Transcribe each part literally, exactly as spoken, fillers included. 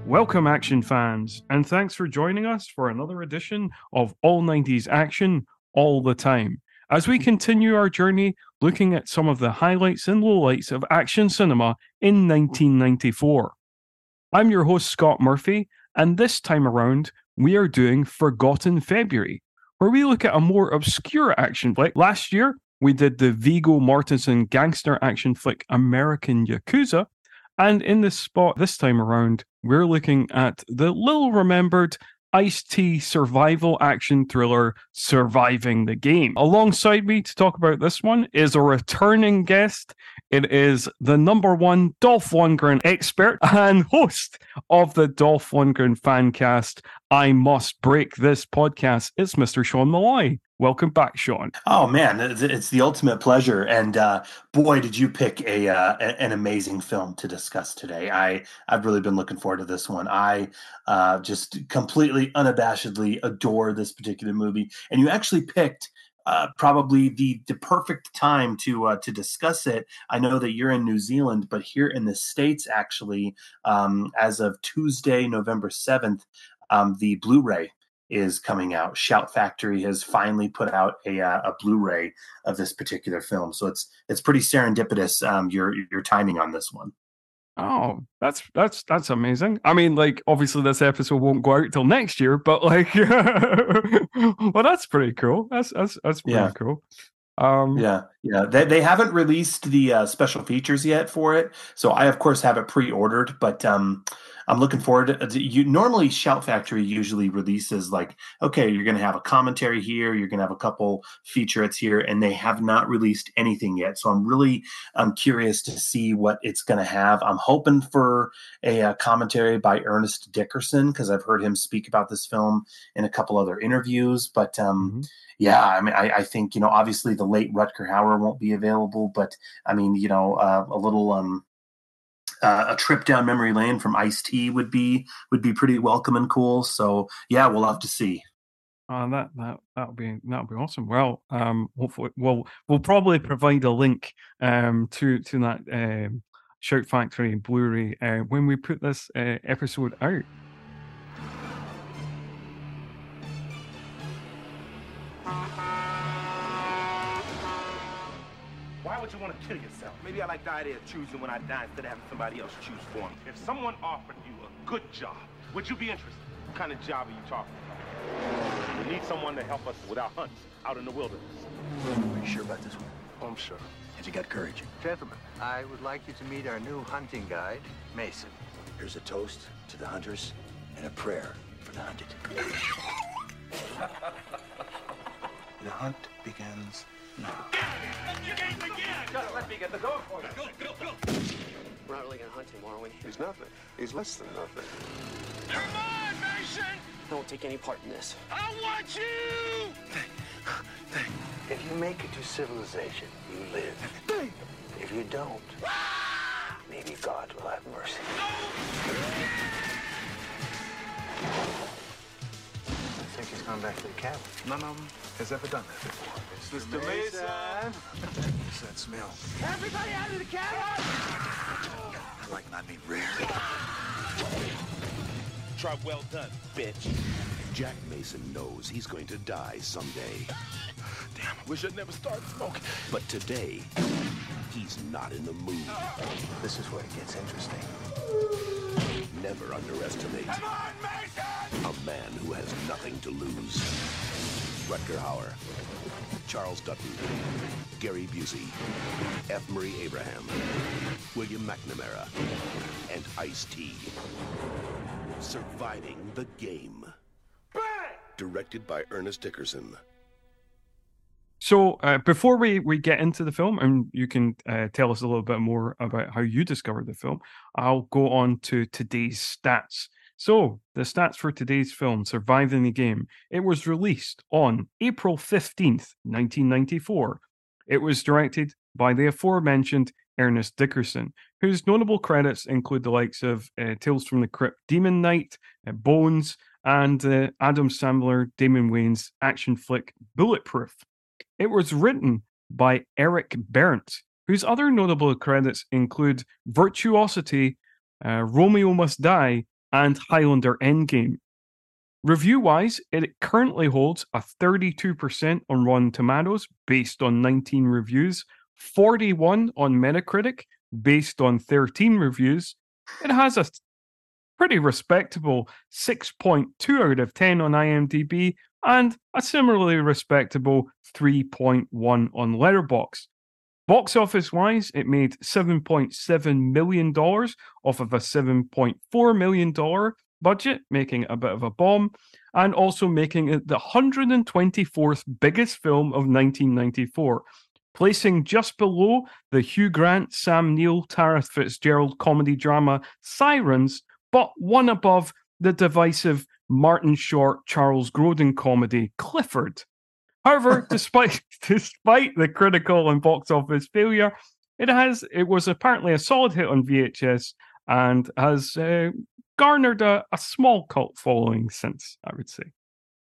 Welcome, action fans, and thanks for joining us for another edition of All nineties Action All the Time, as we continue our journey looking at some of the highlights and lowlights of action cinema in nineteen ninety-four. I'm your host, Scott Murphy, and this time around, we are doing Forgotten February, where we look at a more obscure action flick. Last year, we did the Viggo Mortensen gangster action flick American Yakuza, and in this spot this time around, we're looking at the little-remembered Ice-T survival action thriller Surviving the Game. Alongside me to talk about this one is a returning guest. It is the number one Dolph Lundgren expert and host of the Dolph Lundgren Fancast. I Must Break This podcast. It's Mister Sean Malloy. Welcome back, Sean. Oh man, it's the ultimate pleasure, and uh, boy, did you pick a uh, an amazing film to discuss today. I I've really been looking forward to this one. I uh, just completely unabashedly adore this particular movie, and you actually picked uh, probably the the perfect time to uh, to discuss it. I know that you're in New Zealand, but here in the States, actually, um, as of Tuesday, November seventh, um, the Blu-ray is coming out. Shout Factory has finally put out a uh, a Blu-ray of this particular film, so it's it's pretty serendipitous. Um, your your timing on this one. Oh, that's that's that's amazing. I mean, like, obviously this episode won't go out till next year, but like, well, that's pretty cool. That's that's that's pretty Yeah. cool. Um, yeah, yeah. They they haven't released the uh, special features yet for it, so I of course have it pre-ordered. But um, I'm looking forward to you. Normally, Shout Factory usually releases like, okay, you're going to have a commentary here, you're going to have a couple featurettes here, and they have not released anything yet. So I'm really I'm curious to see what it's going to have. I'm hoping for a, a commentary by Ernest Dickerson because I've heard him speak about this film in a couple other interviews. But um, mm-hmm. Yeah, I mean, I, I think, you know, obviously the late Rutger Hauer won't be available, but I mean, you know, uh, a little um, uh, a trip down memory lane from Ice-T would be would be pretty welcome and cool. So yeah, we'll have to see. Uh, that that that'll be that'll be awesome. Well, um, hopefully we'll we'll probably provide a link um to to that um, Shout Factory Blu-ray uh, when we put this uh, episode out. Why would you want to kill yourself? Maybe I like the idea of choosing when I die instead of having somebody else choose for me. If someone offered you a good job, would you be interested? What kind of job are you talking about? We need someone to help us with our hunts out in the wilderness. Are you sure about this one? Oh, I'm sure. Has he got courage? Gentlemen, I would like you to meet our new hunting guide, Mason. Here's a toast to the hunters and a prayer for the hunted. The hunt begins now. Just let me get the dog for you. Go, go, go. We're not really gonna hunt him, are we? He's nothing. He's less than nothing. Come on, Mason! I won't take any part in this. I want you! If you make it to civilization, you live. If you don't, maybe God will have mercy. I think he's gone back to the cabin. None of them has ever done that before. Mister Mason. What's that smell? Everybody out of the cabin! I like my meat rare. Try well done, bitch. Jack Mason knows he's going to die someday. Damn, I wish I'd never started smoking. But today, he's not in the mood. This is where it gets interesting. Never underestimate Come on, Mason! a man who has nothing to lose. Rutger Hauer, Charles Dutton, Gary Busey, F. Murray Abraham, William McNamara, and Ice-T. Surviving the Game. Bang! Directed by Ernest Dickerson. So uh, before we, we get into the film, and you can uh, tell us a little bit more about how you discovered the film, I'll go on to today's stats. So the stats for today's film, Surviving the Game, it was released on April fifteenth, nineteen ninety-four. It was directed by the aforementioned Ernest Dickerson, whose notable credits include the likes of uh, Tales from the Crypt, Demon Knight, uh, Bones, and uh, Adam Sandler, Damon Wayans action flick Bulletproof. It was written by Eric Berndt, whose other notable credits include Virtuosity, uh, Romeo Must Die, and Highlander Endgame. Review-wise, it currently holds a thirty-two percent on Rotten Tomatoes based on nineteen reviews, forty-one on Metacritic based on thirteen reviews. It has a pretty respectable six point two out of ten on IMDb and a similarly respectable three point one on Letterboxd. Box office-wise, it made seven point seven million dollars off of a seven point four million dollars budget, making it a bit of a bomb, and also making it the one hundred twenty-fourth biggest film of nineteen ninety-four, placing just below the Hugh Grant, Sam Neill, Tara Fitzgerald comedy drama Sirens, but one above the divisive Martin Short, Charles Grodin comedy Clifford. However, despite despite the critical and box office failure, it has it was apparently a solid hit on V H S and has uh, garnered a, a small cult following since, I would say.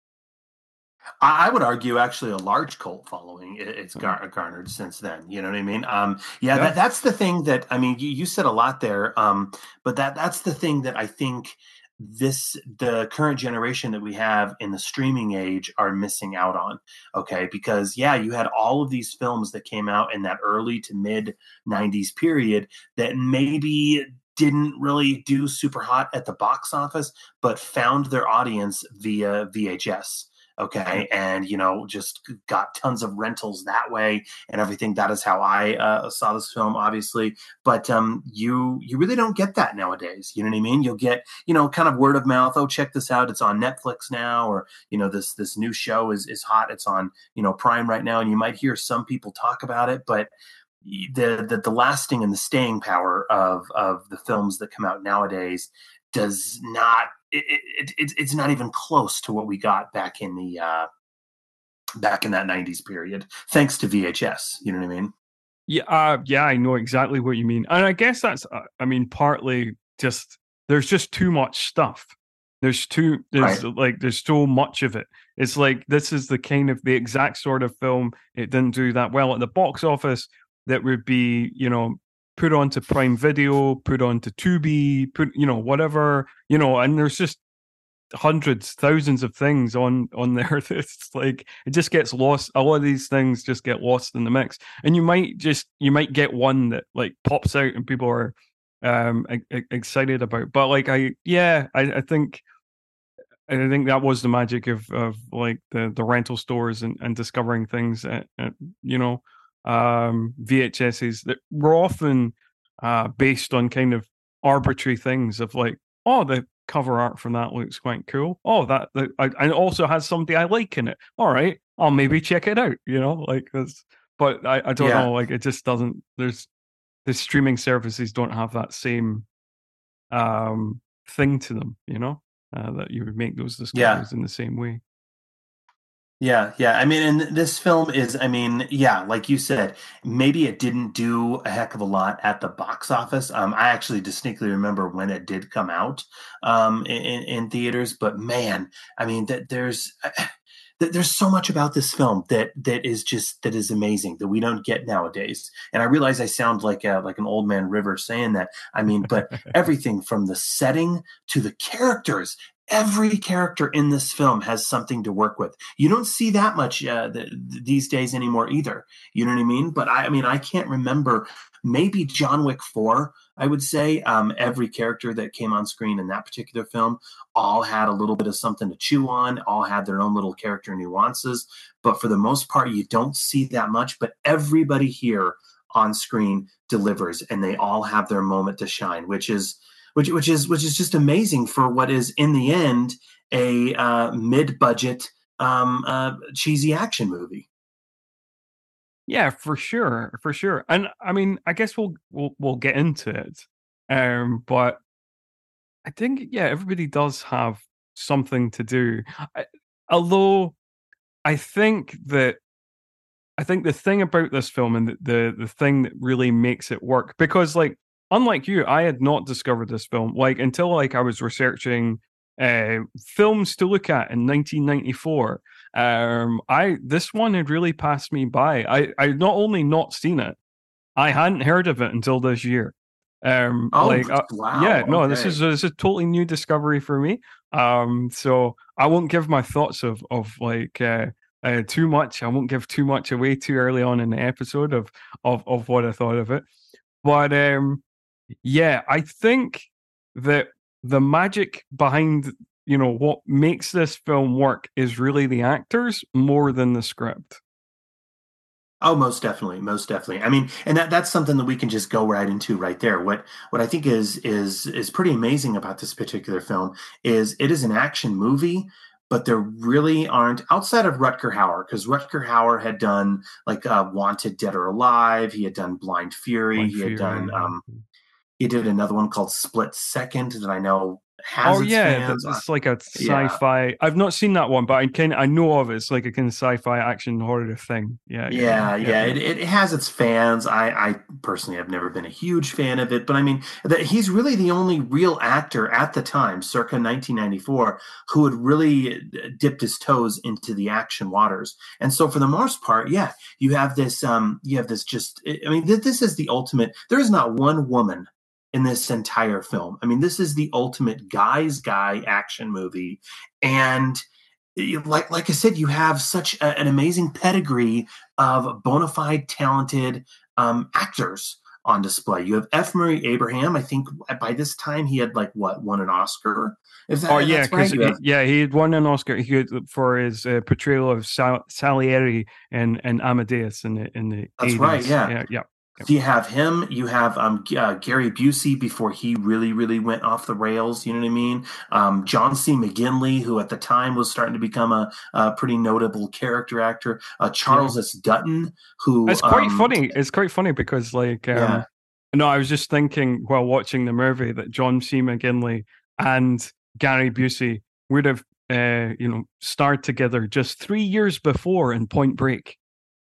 I would argue actually a large cult following it's gar- garnered since then. You know what I mean? Um, yeah, yeah. That, that's the thing that, I mean, you, you said a lot there, um, but that that's the thing that I think this the current generation that we have in the streaming age are missing out on. Okay, because yeah, you had all of these films that came out in that early to mid nineties period that maybe didn't really do super hot at the box office, but found their audience via V H S. Okay. And, you know, just got tons of rentals that way and everything. That is how I uh, saw this film, obviously. But um, you you really don't get that nowadays. You know what I mean? You'll get, you know, kind of word of mouth. Oh, check this out. It's on Netflix now. Or, you know, this this new show is, is hot. It's on, you know, Prime right now. And you might hear some people talk about it. But the the, the lasting and the staying power of, of the films that come out nowadays does not, It, it, it, it's not even close to what we got back in the uh, back in that nineties period, thanks to V H S. You know what I mean? Yeah, uh, yeah, I know exactly what you mean, and I guess that's, uh, I mean, partly just there's just too much stuff. There's too there's right. like there's so much of it. It's like this is the kind of the exact sort of film it didn't do that well at the box office. That would be, you know, put onto Prime Video, put onto Tubi, put, you know, whatever, you know, and there's just hundreds, thousands of things on, on there. It's like, it just gets lost. A lot of these things just get lost in the mix. And you might just, you might get one that like pops out and people are um, e- excited about. But like, I, yeah, I, I think, I think that was the magic of, of like the, the rental stores and, and discovering things, at, at, you know, Um, V H Ss that were often uh, based on kind of arbitrary things of like, oh, the cover art from that looks quite cool. Oh, that, that I, and it also has somebody I like in it. All right, I'll maybe check it out. You know, like this. But I, I don't yeah. know. Like it just doesn't. There's the streaming services don't have that same um, thing to them. You know, uh, that you would make those discoveries yeah. in the same way. Yeah, yeah. I mean, and this film is, I mean, yeah, like you said, maybe it didn't do a heck of a lot at the box office. Um, I actually distinctly remember when it did come out um, in, in theaters. But man, I mean, that there's there's so much about this film that that is just that is amazing that we don't get nowadays. And I realize I sound like a, like an old man River saying that. I mean, but everything from the setting to the characters. Every character in this film has something to work with. You don't see that much uh, th- these days anymore either. You know what I mean? But I, I mean, I can't remember. Maybe John Wick four, I would say. Um, every character that came on screen in that particular film all had a little bit of something to chew on, all had their own little character nuances. But for the most part, you don't see that much. But everybody here on screen delivers, and they all have their moment to shine, which is Which, which is which is just amazing for what is in the end a uh, mid-budget um, uh, cheesy action movie. Yeah, for sure, for sure. And I mean, I guess we'll we'll we'll get into it, um, but I think yeah, everybody does have something to do. I, although I think that I think the thing about this film and the, the the thing that really makes it work, because like. Unlike you, I had not discovered this film like until like I was researching uh, films to look at in nineteen ninety-four. Um, I this one had really passed me by. I I not only not seen it, I hadn't heard of it until this year. Um, Oh, like, uh, wow. yeah, no, okay. this is this is a totally new discovery for me. Um, so I won't give my thoughts of of like uh, uh, too much. I won't give too much away too early on in the episode of of of what I thought of it. But um, yeah, I think that the magic behind, you know, what makes this film work is really the actors more than the script. Oh, most definitely, most definitely. I mean, and that that's something that we can just go right into right there. What what I think is is is pretty amazing about this particular film is it is an action movie, but there really aren't outside of Rutger Hauer, because Rutger Hauer had done like uh, Wanted Dead or Alive, he had done Blind Fury, Blind he had Fury. done um, he did another one called Split Second that I know has Oh its yeah, fans. that- it's like a Yeah. sci-fi. I've not seen that one, but I can I know of it. It's like a kind of sci-fi action horror thing. Yeah, Yeah, yeah, It, it has its fans. I, I personally have never been a huge fan of it, but I mean, that he's really the only real actor at the time, circa nineteen ninety-four, who had really dipped his toes into the action waters. And so, for the most part, yeah, you have this, um, you have this. Just, I mean, th- this is the ultimate. There is not one woman in this entire film. I mean, this is the ultimate guy's guy action movie, and like like I said, you have such a, an amazing pedigree of bona fide talented um, actors on display. You have F. Murray Abraham. I think by this time he had like what won an Oscar. If that, Oh yeah, that's right. because yeah, he had won an Oscar he could, for his uh, portrayal of Sal- Salieri and and Amadeus in the in the That's eighties. right. Yeah. yeah, yeah. So you have him, you have um, uh, Gary Busey before he really, really went off the rails. You know what I mean? Um, John C. McGinley, who at the time was starting to become a, a pretty notable character actor. Uh, Charles yeah. S. Dutton, who it's quite um, funny. It's quite funny because, like, um, yeah. no, I was just thinking while watching the movie that John C. McGinley and Gary Busey would have, uh, you know, starred together just three years before in Point Break.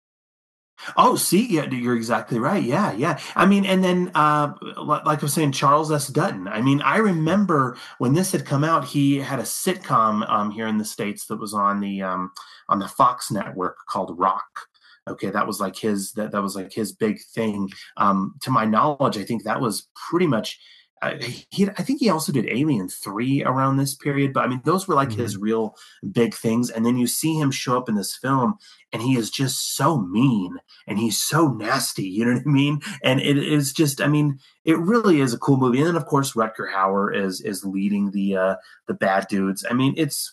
Oh, see, yeah, you're exactly right. Yeah, yeah. I mean, and then, uh, like I was saying, Charles S. Dutton. I mean, I remember when this had come out, he had a sitcom um, here in the States that was on the um, on the Fox network called Rock. Okay, that was like his that that was like his big thing. Um, to my knowledge, I think that was pretty much. Uh, he, I think he also did Alien three around this period, but I mean, those were like mm-hmm. his real big things. And then you see him show up in this film, and he is just so mean and he's so nasty. You know what I mean? And it is just, I mean, it really is a cool movie. And then, of course, Rutger Hauer is is leading the uh, the bad dudes. I mean, it's.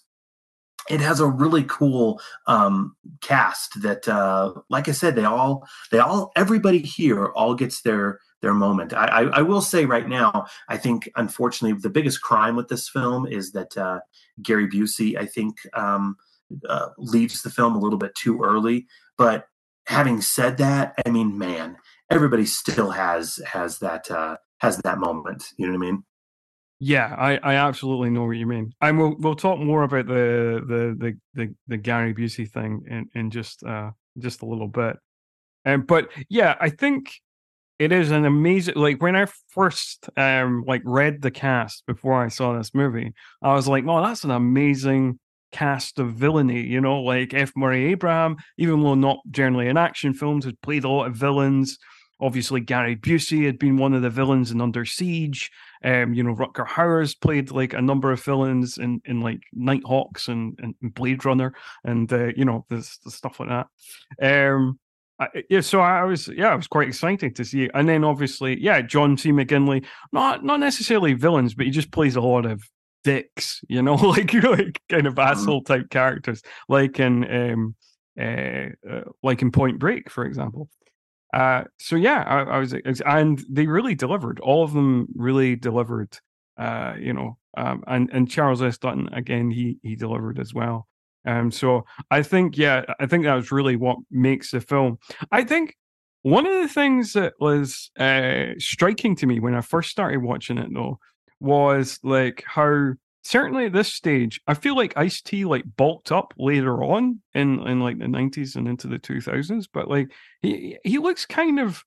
It has a really cool um, cast that, uh, like I said, they all, they all, everybody here all gets their their moment. I, I, I will say right now, I think, unfortunately, the biggest crime with this film is that uh, Gary Busey, I think, um, uh, leaves the film a little bit too early. But having said that, I mean, man, everybody still has has that uh, has that moment. You know what I mean? Yeah, I, I absolutely know what you mean. And we'll we'll talk more about the the the the, the Gary Busey thing in, in just uh just a little bit. Um, but yeah, I think it is an amazing. Like when I first um like read the cast before I saw this movie, I was like, "No, that's an amazing cast of villainy." You know, like F. Murray Abraham, even though not generally in action films, has played a lot of villains. Obviously, Gary Busey had been one of the villains in Under Siege. Um, you know, Rutger Hauer's played like a number of villains in, in like Nighthawks and, and Blade Runner, and uh, you know, there's, there's stuff like that. Um, I, yeah, so I was yeah, I was quite excited to see it. And then obviously, yeah, John C. McGinley, not not necessarily villains, but he just plays a lot of dicks, you know, like like kind of asshole type characters, like in um, uh, uh, like in Point Break, for example. Uh, so yeah, I, I was, and they really delivered. All of them really delivered. Uh, you know, um, and and Charles S. Dutton again, he he delivered as well. Um, so I think, yeah, I think that was really what makes the film. I think one of the things that was uh, striking to me when I first started watching it, though, was like how certainly at this stage, I feel like Ice-T like bulked up later on in, in like the nineties and into the two thousands, but like he he looks kind of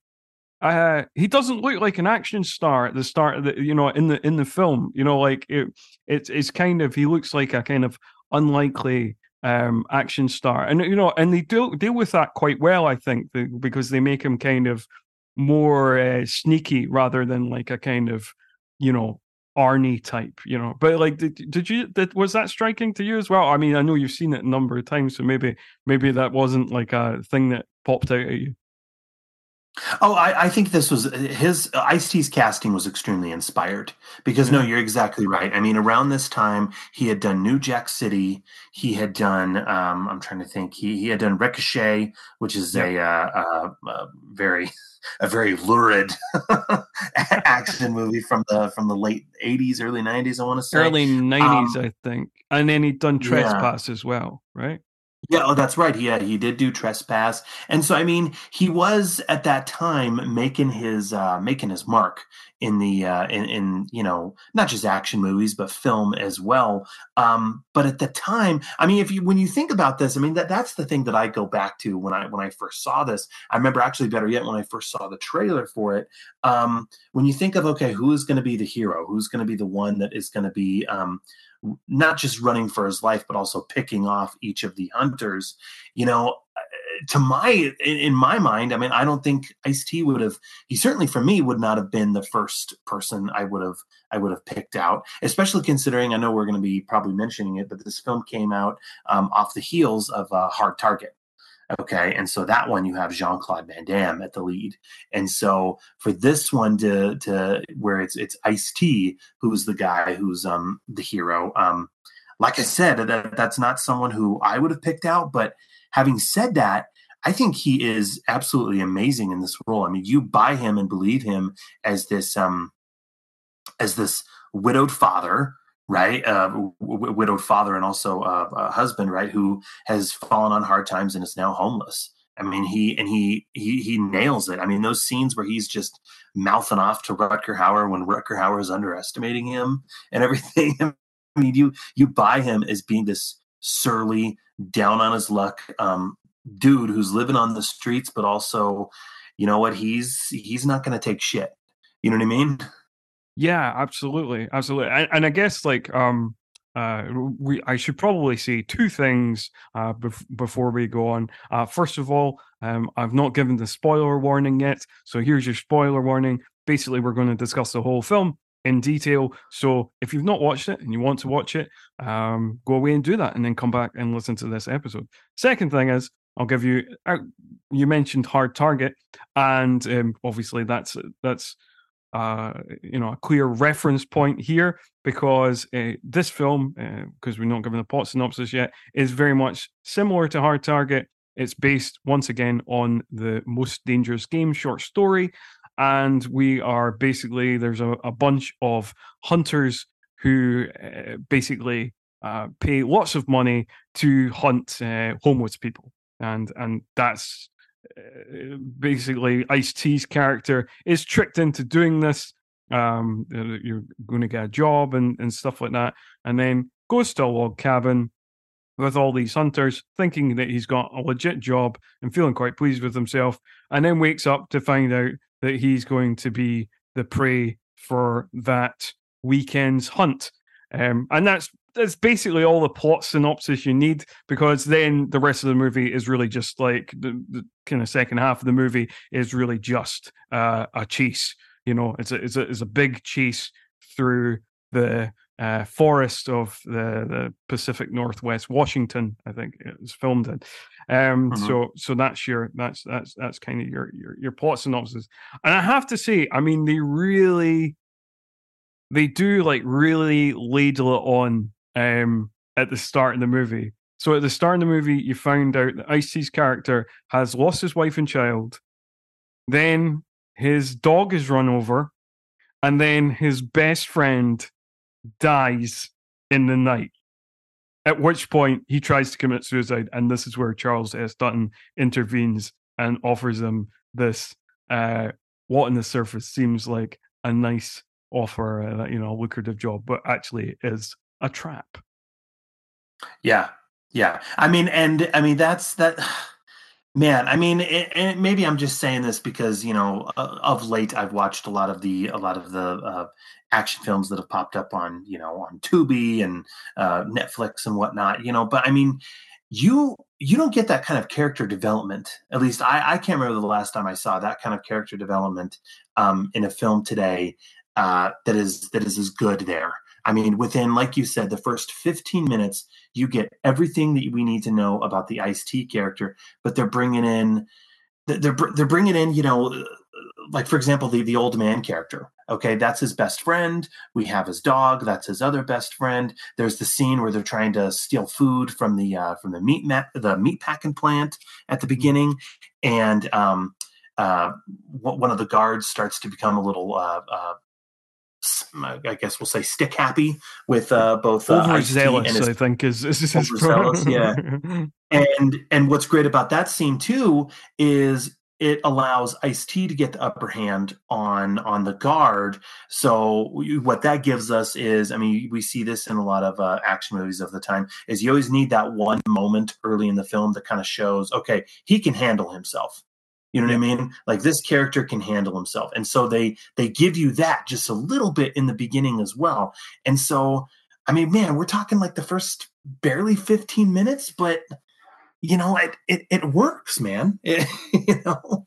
uh he doesn't look like an action star at the start of the, you know, in the in the film, you know, like it it's it's kind of, he looks like a kind of unlikely um action star, and you know, and they deal deal with that quite well, I think, because they make him kind of more uh, sneaky rather than like a kind of, you know, Arnie type, you know. But like, did, did you, did, was that striking to you as well? I mean, I know you've seen it a number of times, so maybe, maybe that wasn't like a thing that popped out at you. Oh, I, I think this was his Ice-T's casting was extremely inspired because no, you're exactly right. I mean, around this time, he had done New Jack City. He had done, um, I'm trying to think, he he had done Ricochet, which is yeah. a, uh, uh, a very a very lurid action movie from the from the late eighties, early nineties. I want to say early nineties, um, I think, and then he'd done Trespass yeah. as well, right? Yeah, oh, that's right. Yeah, he did do Trespass, and so I mean, he was at that time making his uh, making his mark in the uh, in, in you know not just action movies but film as well. Um, but at the time, I mean, if you when you think about this, I mean that that's the thing that I go back to when I when I first saw this. I remember actually better yet when I first saw the trailer for it. Um, when you think of okay, who is going to be the hero? Who's going to be the one that is going to be um, not just running for his life, but also picking off each of the hunters, you know, to my, in my mind, I mean, I don't think Ice-T would have, he certainly for me would not have been the first person I would have, I would have picked out, especially considering, I know we're going to be probably mentioning it, but this film came out um, off the heels of uh, Hard Target. Okay. And so that one you have Jean-Claude Van Damme at the lead. And so for this one to, to where it's, it's Ice-T, who's the guy who's um, the hero. Um, like I said, that that's not someone who I would have picked out, but having said that, I think he is absolutely amazing in this role. I mean, you buy him and believe him as this, um, as this widowed father, right? Uh, w- widowed father and also uh, a husband, right? Who has fallen on hard times and is now homeless. I mean, he and he he he nails it. I mean, those scenes where he's just mouthing off to Rutger Hauer when Rutger Hauer is underestimating him and everything. I mean, you you buy him as being this surly, down on his luck um, dude who's living on the streets, but also, you know what? He's he's not going to take shit. You know what I mean? Yeah, absolutely, absolutely, and, and I guess like um, uh, we I should probably say two things uh, bef- before we go on. Uh, first of all, um, I've not given the spoiler warning yet, so here's your spoiler warning. Basically, we're going to discuss the whole film in detail. So if you've not watched it and you want to watch it, um, go away and do that, and then come back and listen to this episode. Second thing is, I'll give you. Uh, you mentioned Hard Target, and um, obviously that's that's. Uh, you know, a clear reference point here because uh, this film, because uh, we're not given a plot synopsis yet, is very much similar to Hard Target. It's based once again on the Most Dangerous Game short story, and we are basically there's a, a bunch of hunters who uh, basically uh, pay lots of money to hunt uh, homeless people, and and that's. Uh, basically Ice-T's character is tricked into doing this. Um, you're going to get a job and, and stuff like that, and then goes to a log cabin with all these hunters, thinking that he's got a legit job and feeling quite pleased with himself, and then wakes up to find out that he's going to be the prey for that weekend's hunt. Um, and that's that's basically all the plot synopsis you need, because then the rest of the movie is really just like the, the kind of second half of the movie is really just uh, a chase. You know, it's a it's a it's a big chase through the uh, forest of the, the Pacific Northwest, Washington, I think it was filmed in. Um, mm-hmm. So so that's your that's that's that's kind of your your your plot synopsis. And I have to say, I mean, they really they do like really ladle it on. Um, at the start of the movie. So at the start of the movie, you found out that Ice-T's character has lost his wife and child. Then his dog is run over. And then his best friend dies in the night. At which point he tries to commit suicide. And this is where Charles S. Dutton intervenes and offers him this, uh, what on the surface seems like a nice offer, uh, you know, a lucrative job, but actually is a trap. Yeah, yeah. I mean, and I mean that's that. Man, I mean, it, and maybe I'm just saying this because you know, uh, of late I've watched a lot of the a lot of the uh, action films that have popped up on you know on Tubi and uh, Netflix and whatnot. You know, but I mean, you you don't get that kind of character development. At least I, I can't remember the last time I saw that kind of character development um, in a film today uh, that is that is as good there. I mean, within, like you said, the first fifteen minutes, you get everything that we need to know about the Ice-T character. But they're bringing in, they're they're bringing in, you know, like for example, the the old man character. Okay, that's his best friend. We have his dog. That's his other best friend. There's the scene where they're trying to steal food from the uh, from the meat ma- the meat packing plant at the beginning, and um, uh, one of the guards starts to become a little. Uh, uh, I guess we'll say stick happy with uh, both uh, overzealous. and his, I think is, is, is overzealous, yeah. And and what's great about that scene too is it allows Ice-T to get the upper hand on on the guard. So we, what that gives us is, I mean, we see this in a lot of uh, action movies of the time. Is you always need that one moment early in the film that kind of shows, okay, he can handle himself. You know what I mean? Like this character can handle himself. And so they they give you that just a little bit in the beginning as well. And so, I mean, man, we're talking like the first barely fifteen minutes, but you know, it it, it works, man. It, you know?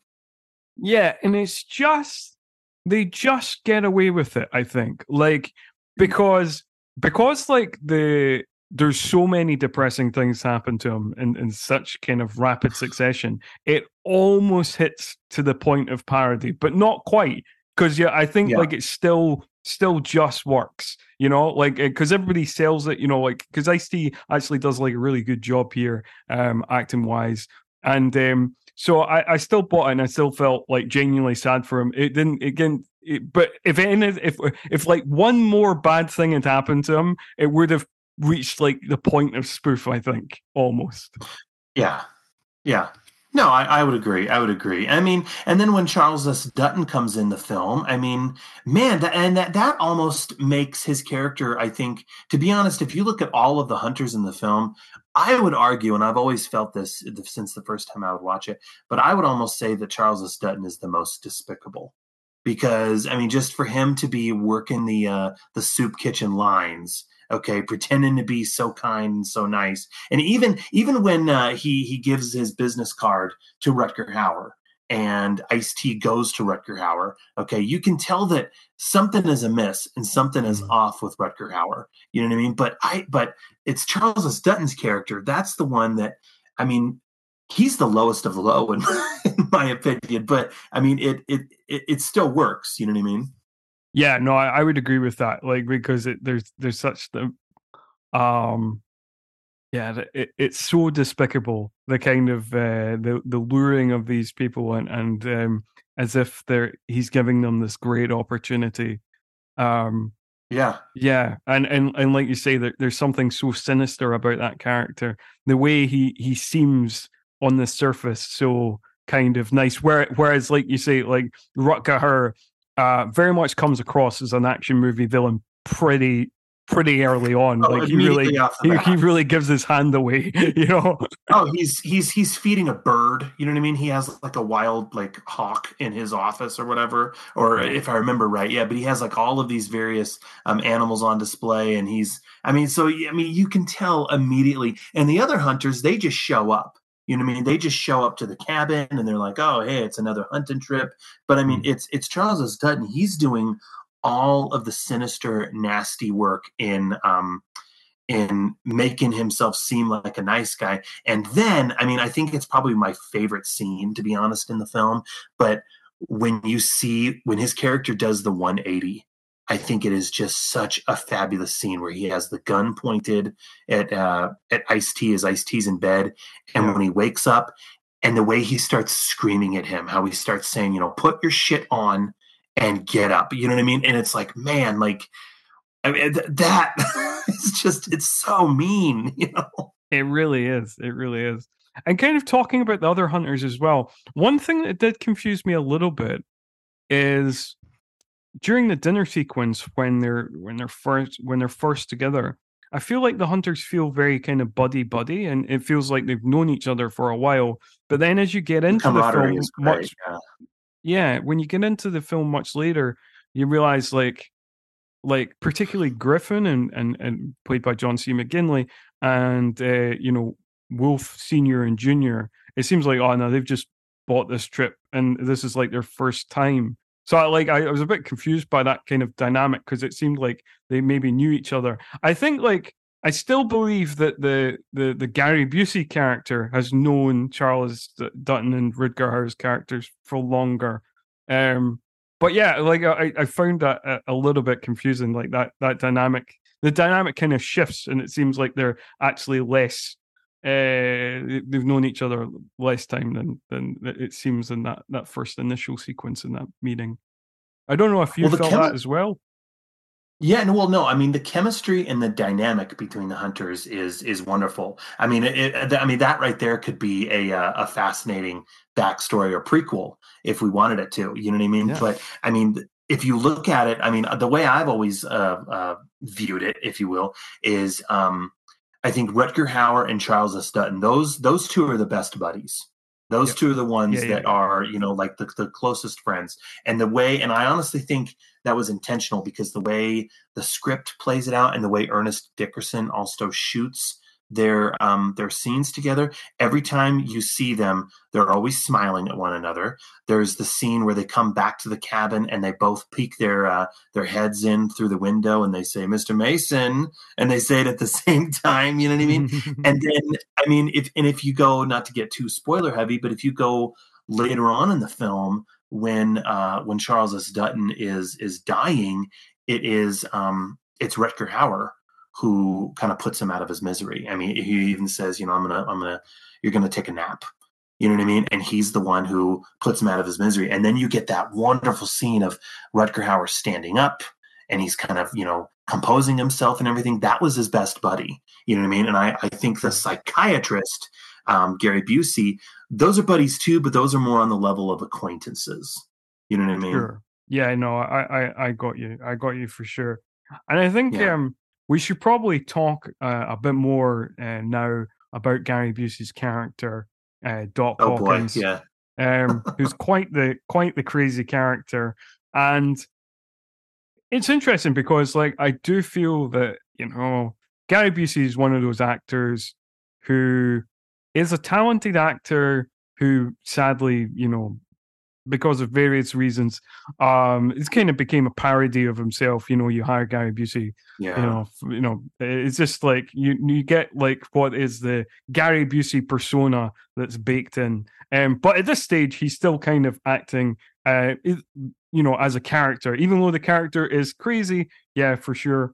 Yeah, and it's just they just get away with it, I think. Like because because like the there's so many depressing things happen to him in, in such kind of rapid succession. It almost hits to the point of parody, but not quite. Because yeah, I think yeah. like it still still just works, you know, like because everybody sells it, you know, like because Ice-T actually does like a really good job here, um, acting wise, and um, so I, I still bought it, and I still felt like genuinely sad for him. It didn't again. It, but if any, if if like one more bad thing had happened to him, it would have reached like the point of spoof, I think, almost. Yeah, yeah. No, I, I would agree. I would agree. I mean, and then when Charles S. Dutton comes in the film, I mean, man, that, and that that almost makes his character, I think, to be honest, if you look at all of the hunters in the film, I would argue, and I've always felt this since the first time I would watch it, but I would almost say that Charles S. Dutton is the most despicable. Because, I mean, just for him to be working the uh, the soup kitchen lines, okay, pretending to be so kind and so nice. And even even when uh, he, he gives his business card to Rutger Hauer and Ice-T goes to Rutger Hauer, okay, you can tell that something is amiss and something is mm-hmm. off with Rutger Hauer. You know what I mean? But I but it's Charles S. Dutton's character. That's the one that, I mean, he's the lowest of the low in my, in my opinion. But I mean, it, it it it still works. You know what I mean? Yeah, no, I, I would agree with that. Like because it, there's there's such the, um, yeah, it, it's so despicable. The kind of uh, the the luring of these people and and um, as if they're he's giving them this great opportunity. Um, yeah, yeah, and and and like you say, there, there's something so sinister about that character. The way he he seems on the surface, so kind of nice. Where whereas, like you say, like Rutger Hauer. Uh, very much comes across as an action movie villain pretty pretty early on. Oh, like he really he, he really gives his hand away, you know. Oh, he's he's he's feeding a bird, you know what I mean? He has like a wild like hawk in his office or whatever, or if I remember right, yeah, but he has like all of these various um, animals on display, and he's I mean, so I mean you can tell immediately. And the other hunters, they just show up. You know what I mean? They just show up to the cabin and they're like, oh, hey, it's another hunting trip. But I mean, mm-hmm. it's it's Charles S. Dutton. He's doing all of the sinister, nasty work in um, in making himself seem like a nice guy. And then, I mean, I think it's probably my favorite scene, to be honest, in the film. But when you see, when his character does the one eighty, I think it is just such a fabulous scene where he has the gun pointed at uh, at Ice-T as Ice-T's in bed. And yeah. when he wakes up and the way he starts screaming at him, how he starts saying, you know, put your shit on and get up. You know what I mean? And it's like, man, like, I mean, th- that is just, it's so mean, you know? It really is. It really is. And kind of talking about the other hunters as well. One thing that did confuse me a little bit is during the dinner sequence when they're when they're first when they're first together, I feel like the hunters feel very kind of buddy buddy, and it feels like they've known each other for a while. But then as you get into the film, much yeah. yeah, when you get into the film much later, you realize like like particularly Griffin and and and played by John C. McGinley, and uh, you know Wolf Senior and Junior, it seems like, oh no, they've just bought this trip and this is like their first time. So I like I, I was a bit confused by that kind of dynamic because it seemed like they maybe knew each other. I think like I still believe that the the the Gary Busey character has known Charles Dutton and Rutger Hauer's characters for longer. Um, but yeah, like I, I found that a, a little bit confusing. Like that that dynamic, the dynamic kind of shifts, and it seems like they're actually less. Uh, they've known each other less time than than it seems in that that first initial sequence in that meeting. I don't know if you well, felt chemi- that as well. Yeah, no, well, no. I mean, the chemistry and the dynamic between the hunters is is wonderful. I mean, it, it, I mean that right there could be a a fascinating backstory or prequel if we wanted it to. You know what I mean? Yeah. But I mean, if you look at it, I mean, the way I've always uh, uh, viewed it, if you will, is um, I think Rutger Hauer and Charles S. Dutton. Those those two are the best buddies. Those Yep. two are the ones Yeah, yeah, that yeah. are, you know, like the, the closest friends. And the way, and I honestly think that was intentional because the way the script plays it out and the way Ernest Dickerson also shoots their um, their scenes together, every time you see them, they're always smiling at one another. There's the scene where they come back to the cabin and they both peek their uh, their heads in through the window and they say, "Mister Mason," and they say it at the same time. You know what I mean? And then, I mean, if and if you go, not to get too spoiler heavy, but if you go later on in the film when uh, when Charles S. Dutton is is dying, it is um, it's Rutger Hauer who kind of puts him out of his misery. I mean, he even says, you know, I'm gonna, I'm gonna, you're gonna take a nap. You know what I mean? And he's the one who puts him out of his misery. And then you get that wonderful scene of Rutger Hauer standing up and he's kind of, you know, composing himself and everything. That was his best buddy. You know what I mean? And I, I think the psychiatrist, um, Gary Busey, those are buddies too, but those are more on the level of acquaintances. You know what I mean? Sure. Yeah, no, I, I, I got you. I got you for sure. And I think Yeah. um, we should probably talk uh, a bit more uh, now about Gary Busey's character, uh, Doc Oh boy, Hawkins, yeah. um, who's quite the quite the crazy character. And it's interesting because, like, I do feel that, you know, Gary Busey is one of those actors who is a talented actor who sadly, you know, because of various reasons, um, it kind of became a parody of himself. You know, you hire Gary Busey, Yeah. you know, f- you know, it's just like you you get like what is the Gary Busey persona that's baked in. Um, but at this stage, he's still kind of acting, uh, is- you know, as a character, even though the character is crazy. Yeah, for sure.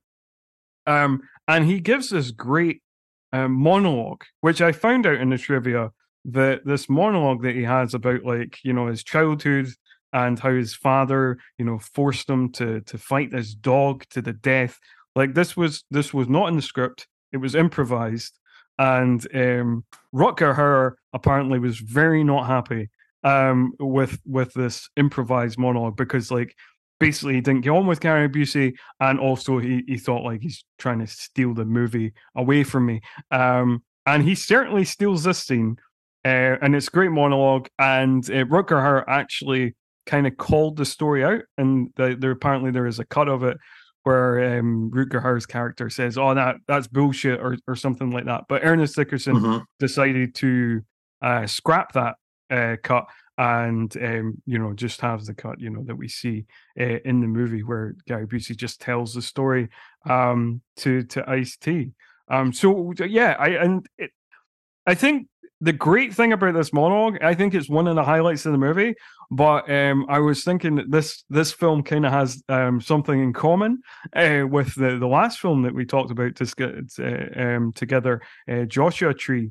Um, and he gives this great um, monologue, which I found out in the trivia. That this monologue that he has about, like, you know, his childhood and how his father, you know, forced him to to fight this dog to the death. Like this was this was not in the script; it was improvised. And um, Rutger Hauer apparently was very not happy um, with with this improvised monologue because, like, basically he didn't get on with Gary Busey, and also he he thought like he's trying to steal the movie away from me. Um, and he certainly steals this scene. Uh, and it's a great monologue, and uh, Rutger Hauer actually kind of called the story out, and the, there apparently there is a cut of it where um, Rutger Hauer's character says, "Oh, that that's bullshit," or or something like that. But Ernest Dickerson Mhm. decided to uh, scrap that uh, cut and um, you know, just have the cut, you know, that we see uh, in the movie where Gary Busey just tells the story um, to to Ice-T. Um, so yeah, I and it, I think. The great thing about this monologue, I think it's one of the highlights of the movie. But um, I was thinking that this this film kind of has um, something in common uh, with the, the last film that we talked about to, uh, um, together, uh, Joshua Tree.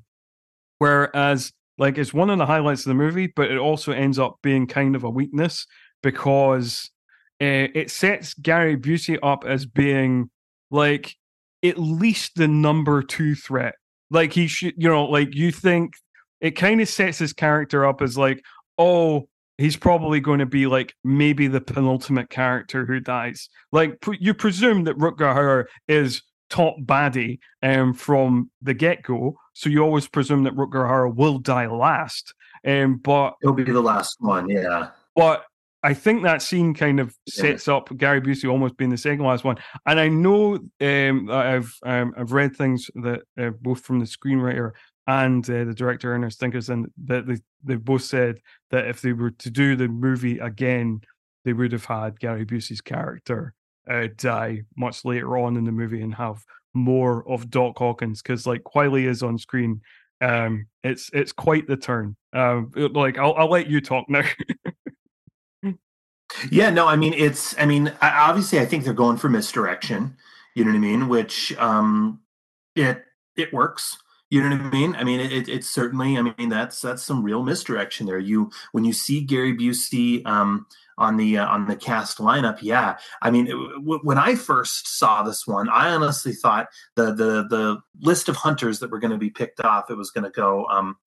Whereas, like, it's one of the highlights of the movie, but it also ends up being kind of a weakness because uh, it sets Gary Busey up as being like at least the number two threat. Like he should, you know, like you think it kind of sets his character up as like, oh, he's probably going to be like maybe the penultimate character who dies. Like pr- you presume that Rutger Hauer is top baddie um, from the get-go, so you always presume that Rutger Hauer will die last. Um, but He'll be the last one, yeah. But I think that scene kind of sets up Gary Busey almost being the second last one. And I know um, I've um, I've read things that uh, both from the screenwriter and uh, the director Ernest Dickerson, that they they both said that if they were to do the movie again, they would have had Gary Busey's character uh, die much later on in the movie and have more of Doc Hawkins, because like while he is on screen, um, it's it's quite the turn. Um, like I'll I'll let you talk now. Yeah, no, I mean it's. I mean, I, obviously, I think they're going for misdirection. You know what I mean? Which um, it it works. You know what I mean? I mean, it, it it's certainly. I mean, that's that's some real misdirection there. You when you see Gary Busey um, on the uh, on the cast lineup, yeah. I mean, it, w- when I first saw this one, I honestly thought the the the list of hunters that were going to be picked off, it was going to go. Um,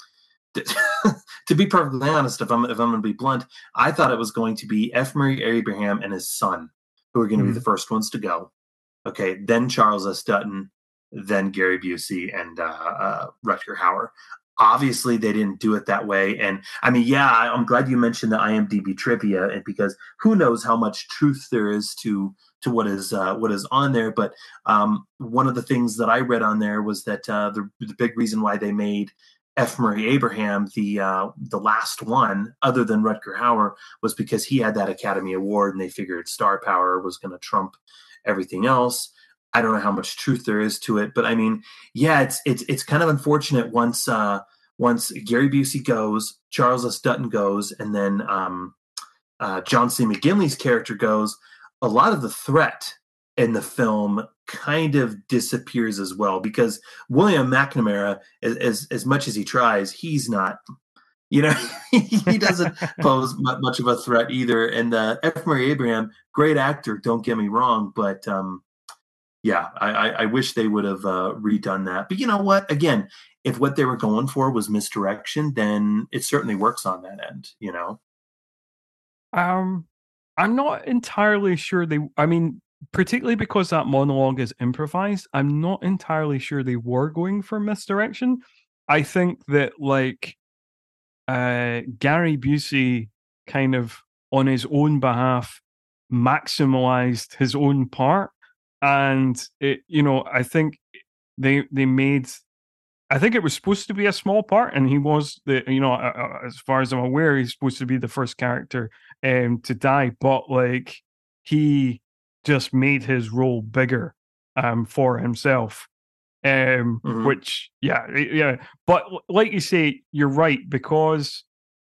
to be perfectly honest, if I'm if I'm going to be blunt, I thought it was going to be F. Murray Abraham and his son who were going to mm. be the first ones to go. Okay, then Charles S. Dutton, then Gary Busey and uh, uh, Rutger Hauer. Obviously, they didn't do it that way, and I mean, yeah, I'm glad you mentioned the IMDb trivia, because who knows how much truth there is to to what is uh, what is on there. But um, one of the things that I read on there was that uh, the the big reason why they made F. Murray Abraham the uh, the last one, other than Rutger Hauer, was because he had that Academy Award, and they figured star power was going to trump everything else. I don't know how much truth there is to it, but I mean, yeah, it's it's it's kind of unfortunate once uh, once Gary Busey goes, Charles S. Dutton goes, and then um, uh, John C. McGinley's character goes. A lot of the threat in the film kind of disappears as well, because William McNamara, as, as as much as he tries, he's not, you know, he doesn't pose much of a threat either. And uh, F. Murray Abraham, great actor, don't get me wrong, but um, yeah, I, I, I wish they would have uh, redone that. But you know what? Again, if what they were going for was misdirection, then it certainly works on that end, you know? Um, I'm not entirely sure they, I mean, particularly because that monologue is improvised, I'm not entirely sure they were going for misdirection. I think that, like, uh, Gary Busey kind of, on his own behalf, maximalized his own part. And, it, you know, I think they they made, I think it was supposed to be a small part, and he was, the you know, uh, as far as I'm aware, he's supposed to be the first character um, to die. But, like, he just made his role bigger um, for himself, um, mm-hmm. which, yeah, yeah. But like you say, you're right, because,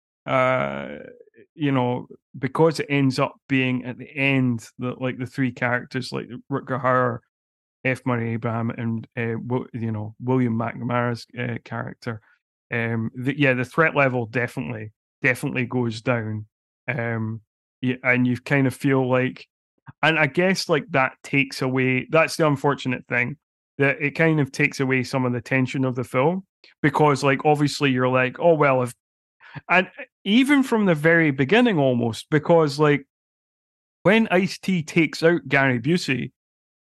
uh, you know, because it ends up being at the end, the, like the three characters, like Rutger Hauer, F. Murray Abraham, and uh, you know, William McNamara's uh, character. Um, the, yeah, the threat level definitely, definitely goes down. Um, yeah, and you kind of feel like. And I guess like that takes away, that's the unfortunate thing, that it kind of takes away some of the tension of the film, because like obviously you're like, oh well, if, and even from the very beginning almost, because like when Ice-T takes out Gary Busey,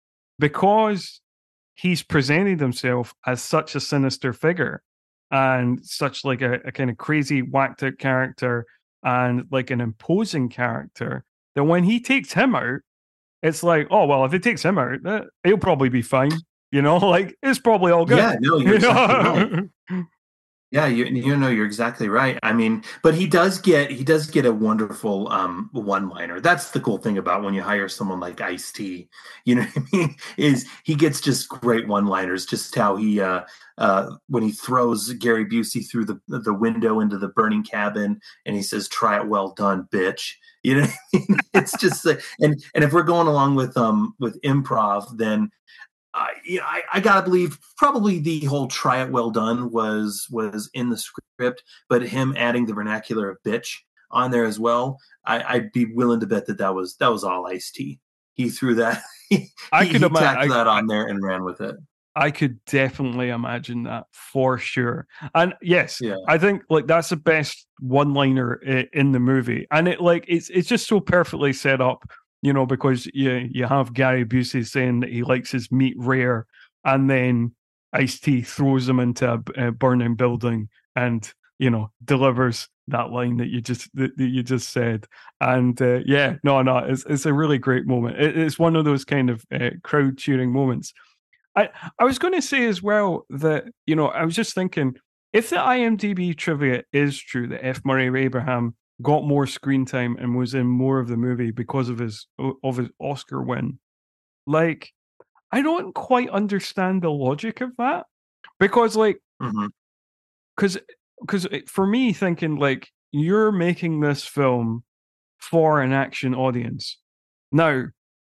because he's presented himself as such a sinister figure and such like a, a kind of crazy whacked out character and like an imposing character, that when he takes him out, it's like, oh, well, if it takes him out, uh, he'll probably be fine. You know, like, it's probably all good. Yeah, no, you're exactly right. Yeah, you, you know, you're exactly right. I mean, but he does get he does get a wonderful um, one-liner. That's the cool thing about when you hire someone like Ice-T. You know what I mean? Is he gets just great one-liners. Just how he uh, uh, when he throws Gary Busey through the the window into the burning cabin, and he says, "Try it, well done, bitch." You know, what I mean? It's just like, and and if we're going along with um with improv, then. Uh, you know, I, I gotta believe probably the whole "try it, well done" was was in the script, but him adding the vernacular of "bitch" on there as well, I, I'd be willing to bet that that was that was all Ice-T. He threw that, he, I could he ima- tacked I, that on there and ran with it. I could definitely imagine that for sure. And yes, yeah. I think like that's the best one-liner in the movie, and it like it's it's just so perfectly set up. You know, because you you have Gary Busey saying that he likes his meat rare, and then Ice-T throws him into a, a burning building, and you know delivers that line that you just that, that you just said. And uh, yeah, no, no, it's it's a really great moment. It, it's one of those kind of uh, crowd cheering moments. I I was going to say as well that you know I was just thinking if the IMDb trivia is true that F. Murray Abraham got more screen time and was in more of the movie because of his of his Oscar win, like, I don't quite understand the logic of that. Because, like, because mm-hmm. because for me, thinking, like, you're making this film for an action audience. Now,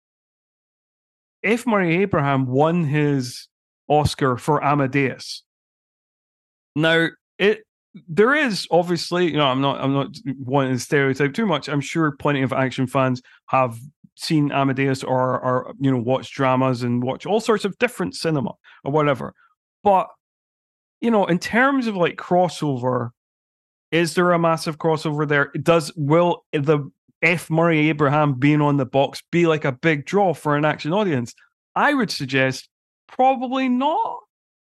F. Murray Abraham won his Oscar for Amadeus. Now, it there is obviously, you know, I'm not I'm not wanting to stereotype too much. I'm sure plenty of action fans have seen Amadeus or or you know, watch dramas and watch all sorts of different cinema or whatever. But, you know, in terms of like crossover, is there a massive crossover there? Does will the F. Murray Abraham being on the box be like a big draw for an action audience? I would suggest probably not.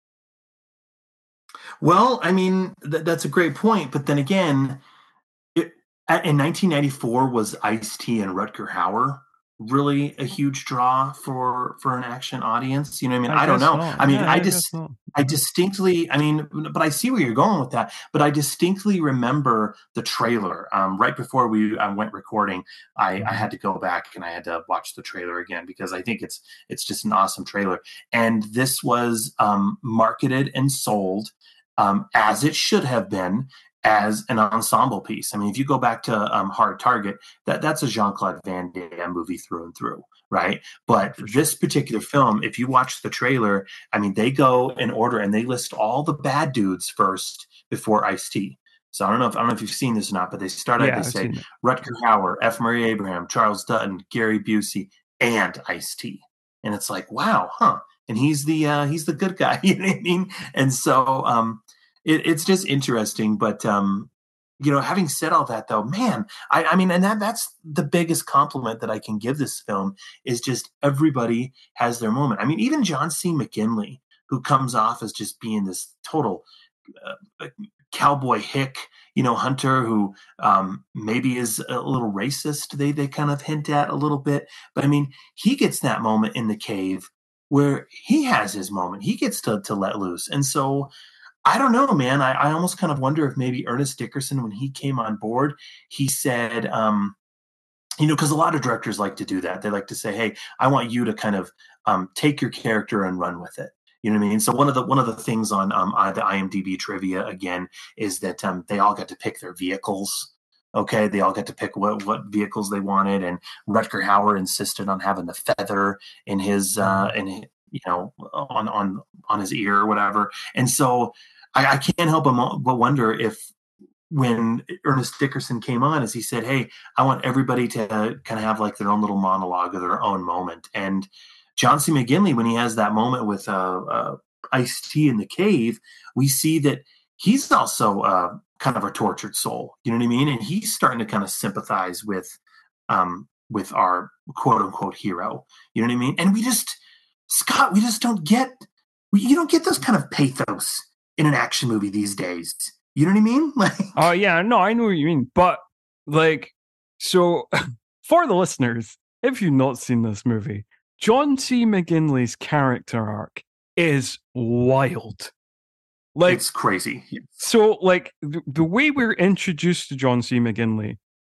Well, I mean, th- that's a great point. But then again, it, in nineteen ninety-four, was Ice-T and Rutger Hauer really a huge draw for for an action audience? You know what I mean? I, I don't know. Not. I mean, yeah, I just, I, I distinctly, I mean, but I see where you're going with that. But I distinctly remember the trailer. Um, right before we um, went recording, I, I had to go back and I had to watch the trailer again because I think it's it's just an awesome trailer. And this was um, marketed and sold um, as it should have been, as an ensemble piece. I mean, if you go back to um, Hard Target, that that's a Jean-Claude Van Damme movie through and through, right? But this particular film, if you watch the trailer, I mean, they go in order and they list all the bad dudes first before Ice-T. So I don't know if I don't know if you've seen this or not, but they start out, yeah, they say Rutger Hauer, F. Murray Abraham, Charles Dutton, Gary Busey, and Ice-T. And it's like, wow, huh? And he's the uh, he's the good guy, you know what I mean? And so um It, it's just interesting, but um, you know, having said all that, though, man, I, I mean, and that that's the biggest compliment that I can give this film is just everybody has their moment. I mean, even John C. McGinley, who comes off as just being this total uh, cowboy hick, you know, hunter who um, maybe is a little racist. They they kind of hint at a little bit, but I mean, he gets that moment in the cave where he has his moment. He gets to to let loose, and so. I don't know, man. I, I almost kind of wonder if maybe Ernest Dickerson, when he came on board, he said, um, you know, because a lot of directors like to do that. They like to say, hey, I want you to kind of um, take your character and run with it. You know what I mean? So one of the one of the things on um, the IMDb trivia, again, is that um, they all got to pick their vehicles. Okay, they all got to pick what, what vehicles they wanted. And Rutger Hauer insisted on having the feather in his, uh, in his, you know, on, on, on his ear or whatever. And so I, I can't help but wonder if when Ernest Dickerson came on, as he said, hey, I want everybody to kind of have like their own little monologue or their own moment. And John C. McGinley, when he has that moment with uh, uh, Ice-T in the cave, we see that he's also uh, kind of a tortured soul. You know what I mean? And he's starting to kind of sympathize with, um, with our quote unquote hero. You know what I mean? And we just, Scott, we just don't get, we, you don't get those kind of pathos in an action movie these days. You know what I mean? Like, oh yeah, no, I know what you mean. But like, so for the listeners, if you've not seen this movie, John C. McGinley's character arc is wild. Like, it's crazy. So like the, the way we're introduced to John C. McGinley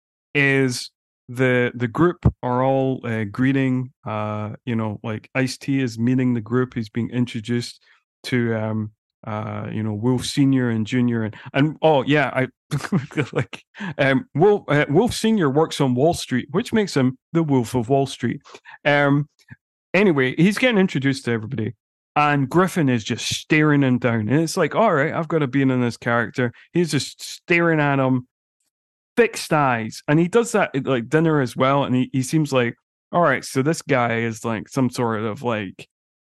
is the the group are all uh, greeting, uh, you know, like Ice-T is meeting the group. He's being introduced to, um, uh, you know, Wolf Senior and Junior, and and oh yeah, I like um, Wolf uh, Wolf Senior works on Wall Street, which makes him the Wolf of Wall Street. Um, anyway, he's getting introduced to everybody, and Griffin is just staring him down, and it's like, all right, I've got to be in this character. He's just staring at him. Fixed eyes, and he does that at like dinner as well, and he, he seems like, all right, so this guy is like some sort of like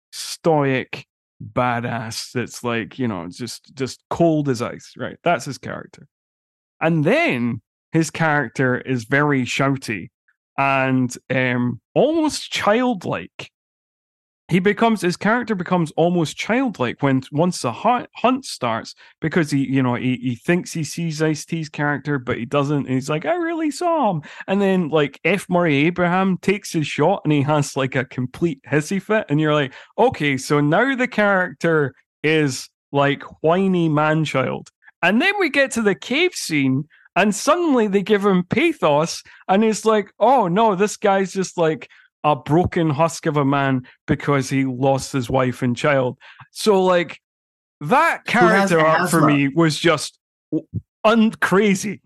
stoic badass that's like, you know, just just cold as ice, right? That's his character. And then his character is very shouty and um almost childlike. He becomes his character becomes almost childlike when once the hunt, hunt starts, because he, you know, he, he thinks he sees Ice-T's character, but he doesn't. And he's like, I really saw him. And then like F. Murray Abraham takes his shot and he has like a complete hissy fit. And you're like, okay, so now the character is like whiny man-child. And then we get to the cave scene, and suddenly they give him pathos, and it's like, oh no, this guy's just like a broken husk of a man because he lost his wife and child. So like that character arc for me was just un crazy.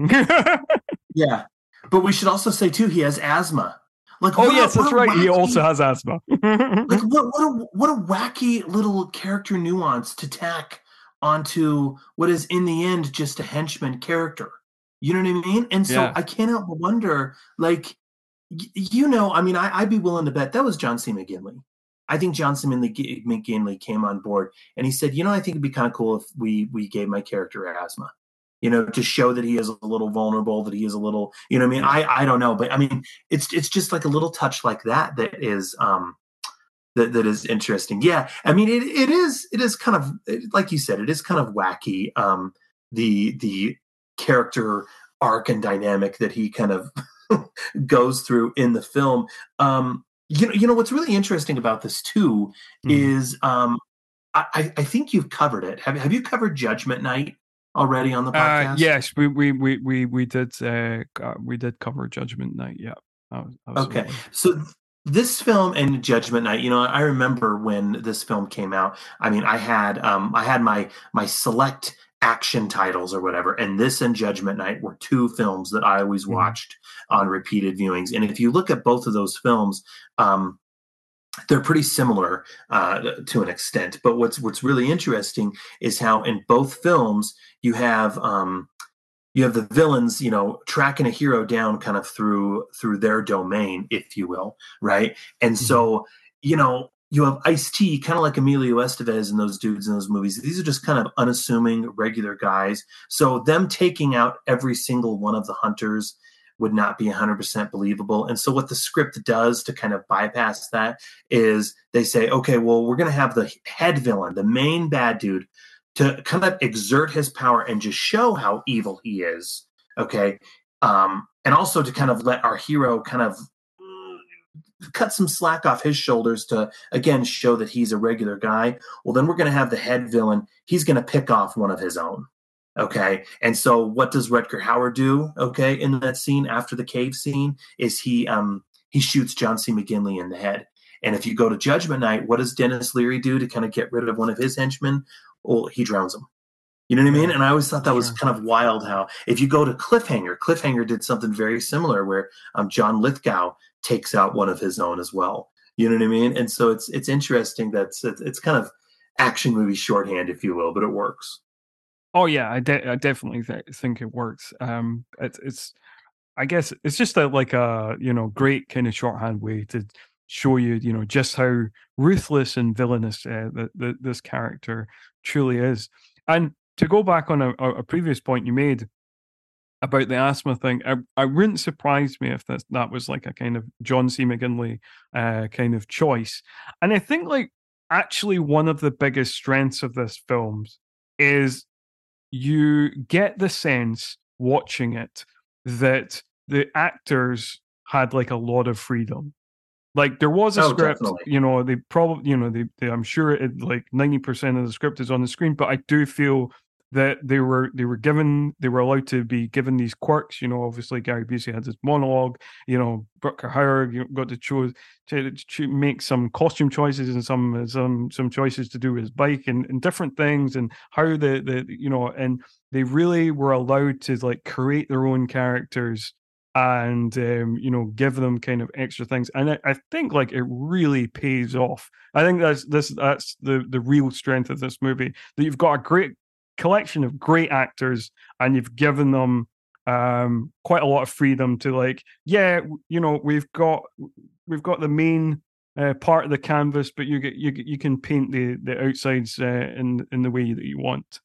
Yeah, but we should also say too, he has asthma. Like, oh what yes, a, that's right. Wacky, he also has asthma. Like what? What a what a wacky little character nuance to tack onto what is in the end just a henchman character. You know what I mean? And so yeah. I can't help but wonder, like, y- you know, I mean, I, I'd be willing to bet that was John C. McGinley. I think John C. McGinley came on board and he said, you know, I think it'd be kind of cool if we we gave my character asthma, you know, to show that he is a little vulnerable, that he is a little, you know what I mean? I, I don't know, but I mean, it's it's just like a little touch like that that is um that, that is interesting. Yeah, I mean, it it is it is kind of, like you said, it is kind of wacky, um, the the character arc and dynamic that he kind of goes through in the film. Um, you know, you know what's really interesting about this too mm-hmm. is um, I, I think you've covered it. Have Have you covered Judgment Night already on the podcast? Uh, yes, we we we we we did uh, we did cover Judgment Night. Yeah. That was, that was okay, so. Th- This film and Judgment Night, you know, I remember when this film came out. I mean, I had um, I had my my select action titles or whatever, and this and Judgment Night were two films that I always watched mm-hmm. on repeated viewings. And if you look at both of those films, um, they're pretty similar uh, to an extent. But what's what's really interesting is how in both films you have um, you have the villains, you know, tracking a hero down kind of through through their domain, if you will, right? And mm-hmm. so, you know, you have Ice-T, kind of like Emilio Estevez and those dudes in those movies. These are just kind of unassuming, regular guys. So them taking out every single one of the hunters would not be one hundred percent believable. And so what the script does to kind of bypass that is they say, okay, well, we're going to have the head villain, the main bad dude, to kind of exert his power and just show how evil he is, okay? Um, and also to kind of let our hero kind of cut some slack off his shoulders to, again, show that he's a regular guy. Well, then we're going to have the head villain. He's going to pick off one of his own, okay? And so what does Rutger Hauer do, okay, in that scene after the cave scene is he um, he shoots John C. McGinley in the head. And if you go to Judgment Night, what does Dennis Leary do to kind of get rid of one of his henchmen? Well, he drowns him. You know what I mean? And I always thought that was kind of wild how if you go to Cliffhanger, Cliffhanger did something very similar where um, John Lithgow takes out one of his own as well. You know what I mean? And so it's it's interesting that it's, it's kind of action movie shorthand, if you will, but it works. Oh, yeah, I, de- I definitely th- think it works. Um, it, it's, I guess it's just a, like a, you know, great kind of shorthand way to show you, you know, just how ruthless and villainous uh, the, the, this character truly is. And to go back on a, a previous point you made about the asthma thing, I, I wouldn't surprise me if this, that was like a kind of John C. McGinley uh, kind of choice. And I think like actually one of the biggest strengths of this film is you get the sense watching it that the actors had like a lot of freedom. Like there was a oh, script, definitely. you know, they probably, you know, they, they I'm sure it like ninety percent of the script is on the screen, but I do feel that they were they were given they were allowed to be given these quirks. You know, obviously Gary Busey had his monologue. You know, Rutger Hauer got to choose to, to make some costume choices and some some some choices to do with his bike and, and different things and how the the you know and they really were allowed to like create their own characters and um, you know, give them kind of extra things, and I, I think like it really pays off. I think that's this that's the the real strength of this movie, that you've got a great collection of great actors and you've given them um, quite a lot of freedom to like, yeah, you know, we've got we've got the main uh, part of the canvas, but you get you you can paint the the outsides uh, in in the way that you want.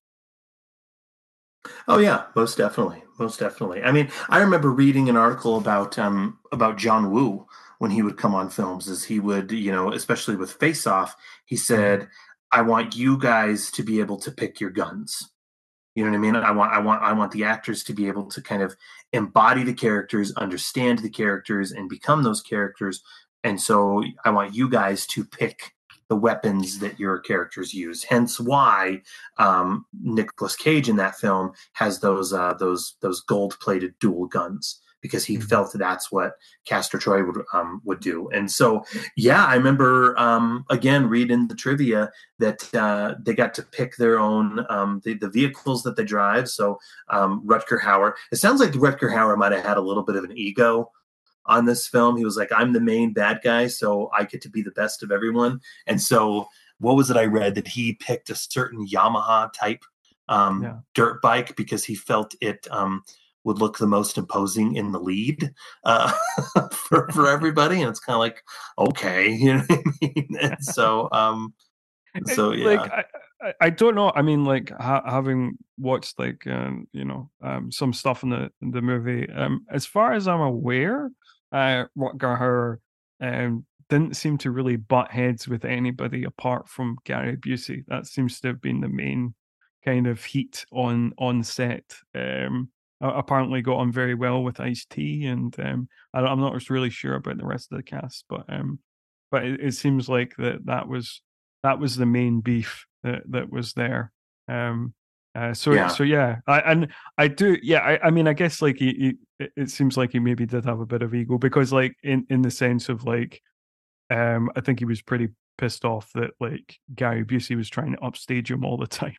Oh yeah, most definitely, most definitely. I mean, I remember reading an article about um about John Woo when he would come on films, as he would, you know, especially with Face Off, he said, "I want you guys to be able to pick your guns." You know what I mean? I want, I want, I want the actors to be able to kind of embody the characters, understand the characters, and become those characters. And so, I want you guys to pick the weapons that your characters use. Hence why um, Nicolas Cage in that film has those uh, those those gold plated dual guns, because he mm-hmm. felt that that's what Castor Troy would um, would do. And so, yeah, I remember um, again reading the trivia that uh, they got to pick their own um, the, the vehicles that they drive. So um, Rutger Hauer, it sounds like Rutger Hauer might have had a little bit of an ego on this film. He was like, I'm the main bad guy, so I get to be the best of everyone. And so what was it I read? That he picked a certain Yamaha type um, yeah. dirt bike because he felt it um, would look the most imposing in the lead uh, for, for everybody. And it's kind of like, okay, you know what I mean? And so, um, so yeah. Like, I, I don't know. I mean, like ha- having watched like, um, you know, um, some stuff in the, in the movie, um, as far as I'm aware, Uh, Rutger Hauer um, didn't seem to really butt heads with anybody apart from Gary Busey. That seems to have been the main kind of heat on on set. Um, apparently got on very well with Ice-T, and um, I, I'm not really sure about the rest of the cast, but um, but it, it seems like that that was that was the main beef that that was there. Um, Uh, so yeah. so yeah, I, and I do yeah. I, I mean, I guess like he, he, it seems like he maybe did have a bit of ego, because like in, in the sense of like, um, I think he was pretty pissed off that like Gary Busey was trying to upstage him all the time.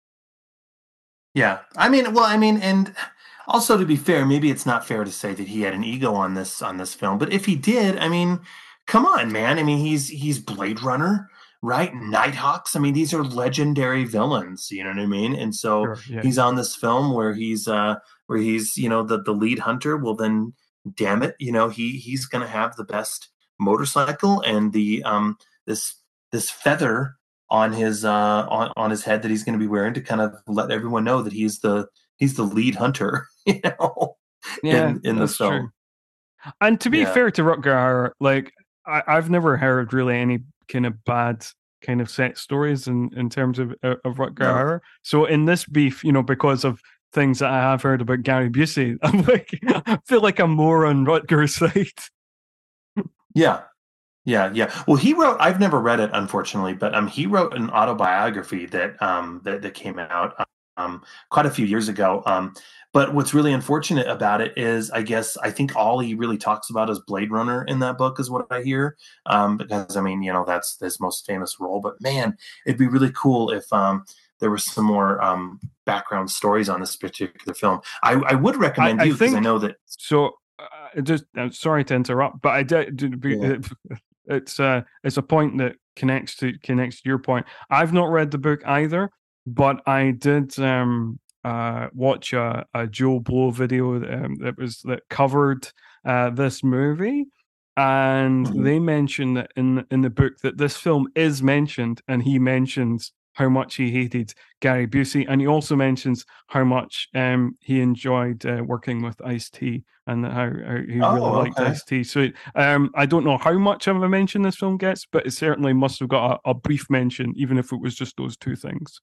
Yeah, I mean, well, I mean, and also to be fair, maybe it's not fair to say that he had an ego on this on this film, but if he did, I mean, come on, man. I mean, he's he's Blade Runner. Right, Nighthawks. I mean, these are legendary villains. You know what I mean? And so sure, yeah. he's on this film where he's, uh, where he's, you know, the the lead hunter. Well, then, damn it, you know, he he's going to have the best motorcycle and the um this this feather on his uh on, on his head that he's going to be wearing to kind of let everyone know that he's the he's the lead hunter. You know, yeah, in, in the film. True. And to be yeah. fair to Rutger Hauer, like I, I've never heard really any kind of bad kind of set stories in, in terms of of Rutger no. Hauer. So in this beef, you know, because of things that I have heard about Gary Busey, I'm like, I feel like I'm more on Rutger's side. Yeah, yeah, yeah. Well, he wrote. I've never read it, unfortunately, but um, he wrote an autobiography that um that, that came out um quite a few years ago. Um, but what's really unfortunate about it is, I guess, I think all he really talks about is Blade Runner in that book, is what I hear. Um, because I mean, you know, that's his most famous role. But man, it'd be really cool if um there was some more um background stories on this particular film. I, I would recommend I, you because I, I know that. So, uh, just uh, sorry to interrupt, but I did. did yeah. it, it's uh it's a point that connects to connects to your point. I've not read the book either, but I did um. Uh, watch a, a Joe Blow video um, that was that covered uh, this movie, and mm-hmm. they mentioned that in in the book that this film is mentioned, and he mentions how much he hated Gary Busey, and he also mentions how much um, he enjoyed uh, working with Ice-T, and how, how he oh, really liked okay. Ice-T. So um, I don't know how much of a mention this film gets, but it certainly must have got a, a brief mention, even if it was just those two things.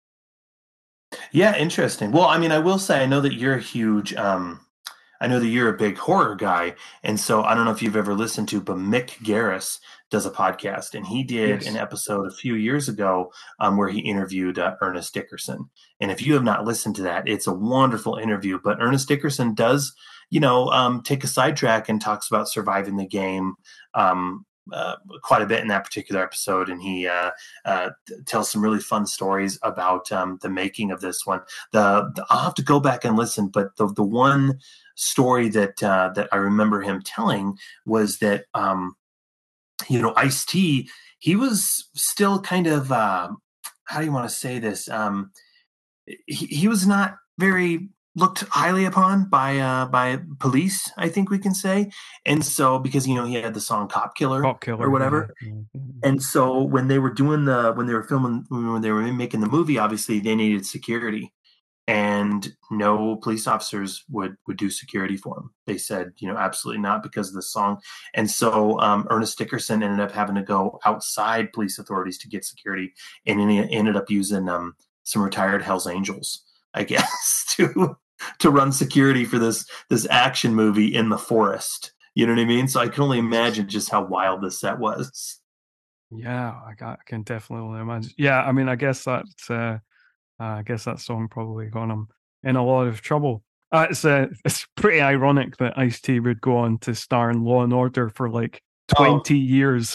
Yeah, interesting. Well, I mean, I will say, I know that you're a huge, um, I know that you're a big horror guy. And so I don't know if you've ever listened to, but Mick Garris does a podcast, and he did yes. an episode a few years ago um, where he interviewed uh, Ernest Dickerson. And if you have not listened to that, it's a wonderful interview. But Ernest Dickerson does, you know, um, take a sidetrack and talks about surviving the game, um, Uh, quite a bit in that particular episode, and he uh, uh, tells some really fun stories about um, the making of this one. The, the I'll have to go back and listen, but the the one story that uh, that I remember him telling was that um, you know, Ice-T, he was still kind of uh, how do you want to say this? Um, he, he was not very looked highly upon by uh, by police, I think we can say. And so, because, you know, he had the song Cop Killer, Cop Killer or whatever. Mm-hmm. And so when they were doing the, when they were filming, when they were making the movie, obviously they needed security, and no police officers would, would do security for him. They said, you know, absolutely not, because of the song. And so um, Ernest Dickerson ended up having to go outside police authorities to get security, and he ended up using um, some retired Hells Angels, I guess, to to run security for this this action movie in the forest. You know what I mean? So I can only imagine just how wild this set was. Yeah, I, got, I can definitely imagine. Yeah, I mean, I guess that's uh, uh, I guess that song probably got him in a lot of trouble. Uh, it's uh, it's pretty ironic that Ice-T would go on to star in Law and Order for like twenty oh. years.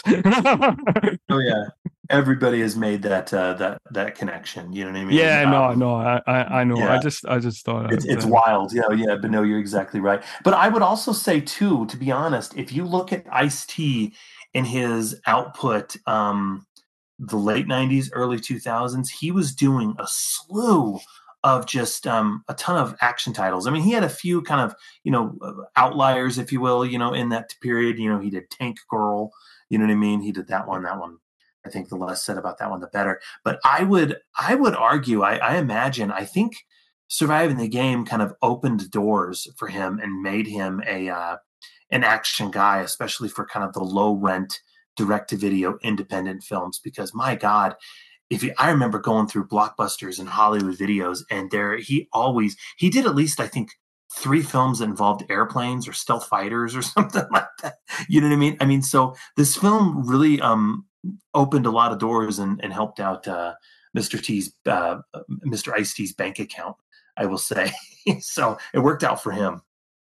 Oh yeah, everybody has made that uh, that that connection. You know what I mean? Yeah, um, no, no, I I, I know. Yeah. I just I just thought it's it's uh, wild. Yeah, yeah, but no, you're exactly right. But I would also say too, to be honest, if you look at Ice-T in his output, um, the late nineties, early two thousands, he was doing a slew of just um, a ton of action titles. I mean, he had a few kind of, you know, outliers, if you will, you know, in that period. You know, he did Tank Girl, you know what I mean? He did that one, that one. I think the less said about that one, the better. But I would, I would argue, I, I imagine, I think Surviving the Game kind of opened doors for him and made him a uh, an action guy, especially for kind of the low rent, direct-to-video independent films, because my God, if you, I remember going through Blockbusters and Hollywood Videos, and there he always he did at least I think three films that involved airplanes or stealth fighters or something like that. You know what I mean? I mean, so this film really um, opened a lot of doors and, and helped out uh, Mister T's uh, Mister Ice-T's bank account, I will say. So it worked out for him.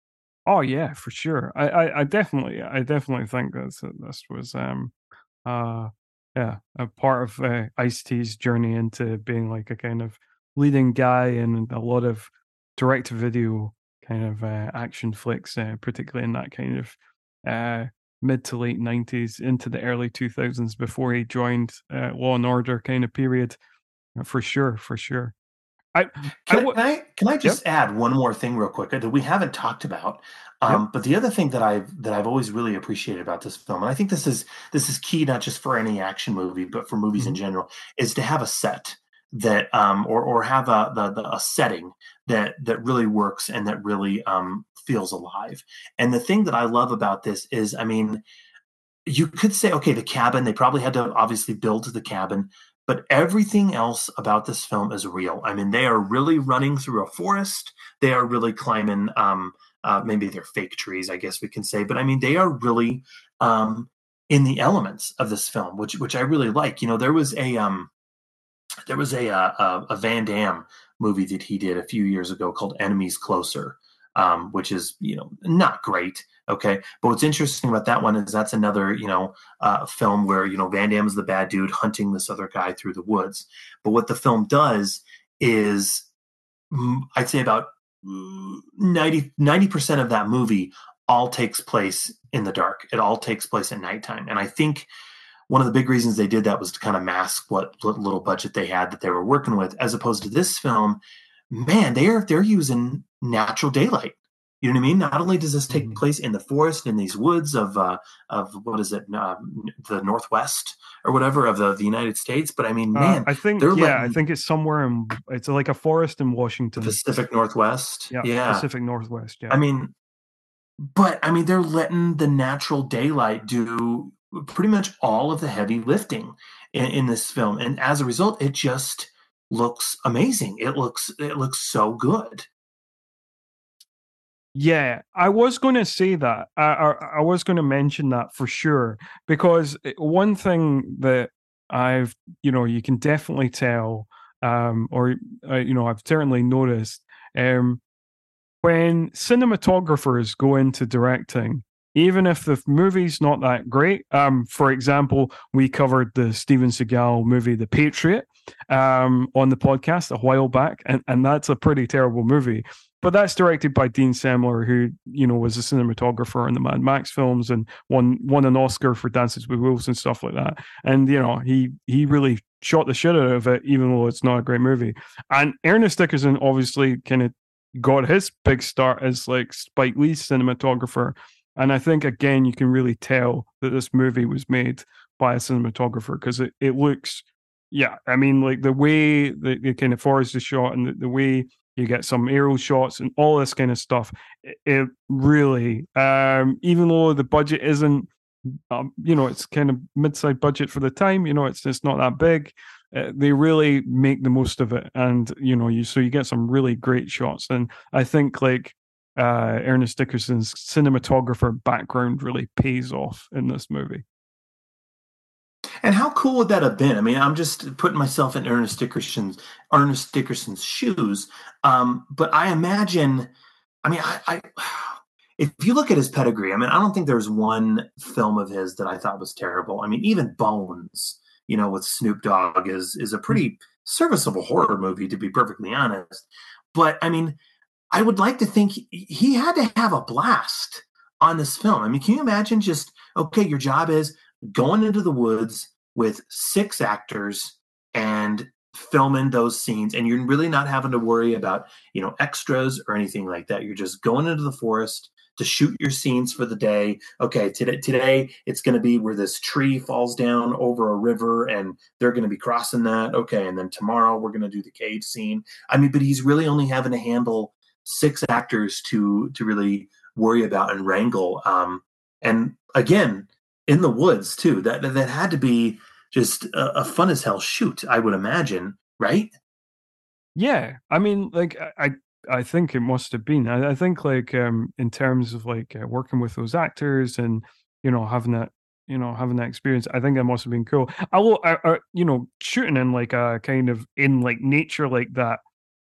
Oh yeah, for sure. I, I, I definitely, I definitely think that this was, um, uh, yeah, a part of uh, Ice-T's journey into being like a kind of leading guy in a lot of direct-to-video kind of uh, action flicks, uh, particularly in that kind of uh, mid to late nineties into the early two thousands before he joined uh, Law and Order kind of period. For sure, for sure. I, can, I w- can I can I just yep. add one more thing real quick that we haven't talked about, um, yep. but the other thing that I've that I've always really appreciated about this film, and I think this is this is key not just for any action movie but for movies mm-hmm. in general, is to have a set that um, or or have a the, the a setting that that really works and that really um, feels alive. And the thing that I love about this is, I mean, you could say, okay, the cabin, they probably had to obviously build the cabin. But everything else about this film is real. I mean, they are really running through a forest. They are really climbing, um, uh, maybe they're fake trees, I guess we can say. But I mean, they are really um, in the elements of this film, which which I really like. You know, there was a um, there was a, a a Van Damme movie that he did a few years ago called Enemies Closer, um, which is, you know, not great. Okay. But what's interesting about that one is that's another, you know, uh, film where, you know, Van Damme is the bad dude hunting this other guy through the woods. But what the film does is, I'd say about ninety percent of that movie all takes place in the dark. It all takes place at nighttime. And I think one of the big reasons they did that was to kind of mask what little budget they had that they were working with, as opposed to this film. Man, they're, they're using natural daylight. You know what I mean? Not only does this take mm-hmm. place in the forest, in these woods of uh, of what is it, uh, the Northwest or whatever of the, the United States, but I mean, man, uh, I think yeah, letting, I think it's somewhere in it's like a forest in Washington, Pacific Northwest. Yeah, yeah, Pacific Northwest. Yeah, I mean, but I mean, they're letting the natural daylight do pretty much all of the heavy lifting in, in this film, and as a result, it just looks amazing. It looks it looks so good. Yeah, I was going to say that. I, I, I was going to mention that for sure, because one thing that I've, you know, you can definitely tell, um, or, uh, you know, I've certainly noticed, um, when cinematographers go into directing, even if the movie's not that great, um, for example, we covered the Steven Seagal movie, The Patriot, um, on the podcast a while back, and, and that's a pretty terrible movie. But that's directed by Dean Semler, who, you know, was a cinematographer in the Mad Max films and won won an Oscar for Dances with Wolves and stuff like that. And, you know, he he really shot the shit out of it, even though it's not a great movie. And Ernest Dickerson obviously kind of got his big start as like Spike Lee's cinematographer. And I think, again, you can really tell that this movie was made by a cinematographer because it, it looks, yeah, I mean, like the way the, the kind of forest is shot and the, the way you get some aerial shots and all this kind of stuff. It, it really, um, even though the budget isn't, um, you know, it's kind of mid-sized budget for the time, you know, it's it's not that big. Uh, they really make the most of it. And, you know, you so you get some really great shots. And I think like uh, Ernest Dickerson's cinematographer background really pays off in this movie. And how cool would that have been? I mean, I'm just putting myself in Ernest Dickerson's Ernest Dickerson's shoes. Um, but I imagine, I mean, I, I if you look at his pedigree, I mean, I don't think there's one film of his that I thought was terrible. I mean, even Bones, you know, with Snoop Dogg is is a pretty serviceable horror movie, to be perfectly honest. But I mean, I would like to think he had to have a blast on this film. I mean, can you imagine just, okay, your job is going into the woods with six actors and filming those scenes, and you're really not having to worry about, you know, extras or anything like that. You're just going into the forest to shoot your scenes for the day. Okay, today, today it's going to be where this tree falls down over a river and they're going to be crossing that. Okay, and then tomorrow we're going to do the cave scene. I mean, but he's really only having to handle six actors to to really worry about and wrangle. Um, and again, in the woods too. That that had to be just a, a fun as hell shoot, I would imagine, right? Yeah, I mean, like I I think it must have been. I, I think like um in terms of like uh, working with those actors and you know having that you know having that experience, I think that must have been cool. I will, I, I, you know, shooting in like a kind of in like nature like that,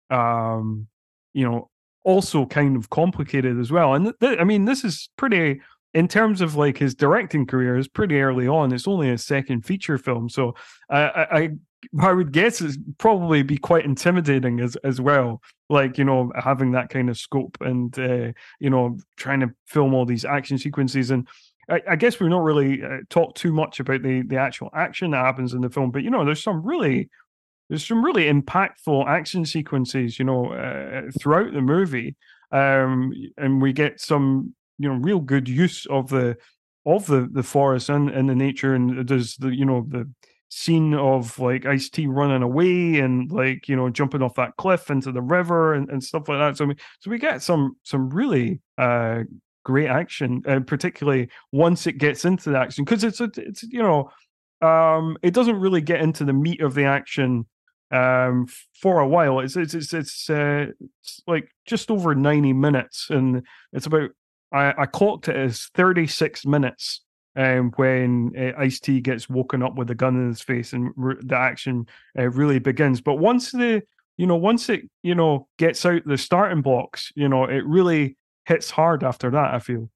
um, you know, also kind of complicated as well. And th- th- I mean, this is pretty. In terms of like his directing career, is pretty early on. It's only his second feature film, so I, I, I would guess it's probably be quite intimidating as as well. Like you know, having that kind of scope and uh, you know, trying to film all these action sequences. And I, I guess we've not really uh, talked too much about the the actual action that happens in the film, but you know, there's some really there's some really impactful action sequences, you know, uh, throughout the movie, um, and we get some. You know, real good use of the of the the forest and, and the nature, and there's the you know the scene of like Ice-T running away and like you know jumping off that cliff into the river and, and stuff like that. So we so we get some some really uh, great action, and particularly once it gets into the action, because it's a, it's you know um, it doesn't really get into the meat of the action um for a while. It's it's it's it's, uh, it's like just over ninety minutes, and it's about. I, I clocked it as thirty-six minutes um, when uh, Ice-T gets woken up with a gun in his face and re- the action uh, really begins. But once the, you know, once it, you know, gets out the starting blocks, you know, it really hits hard after that, I feel.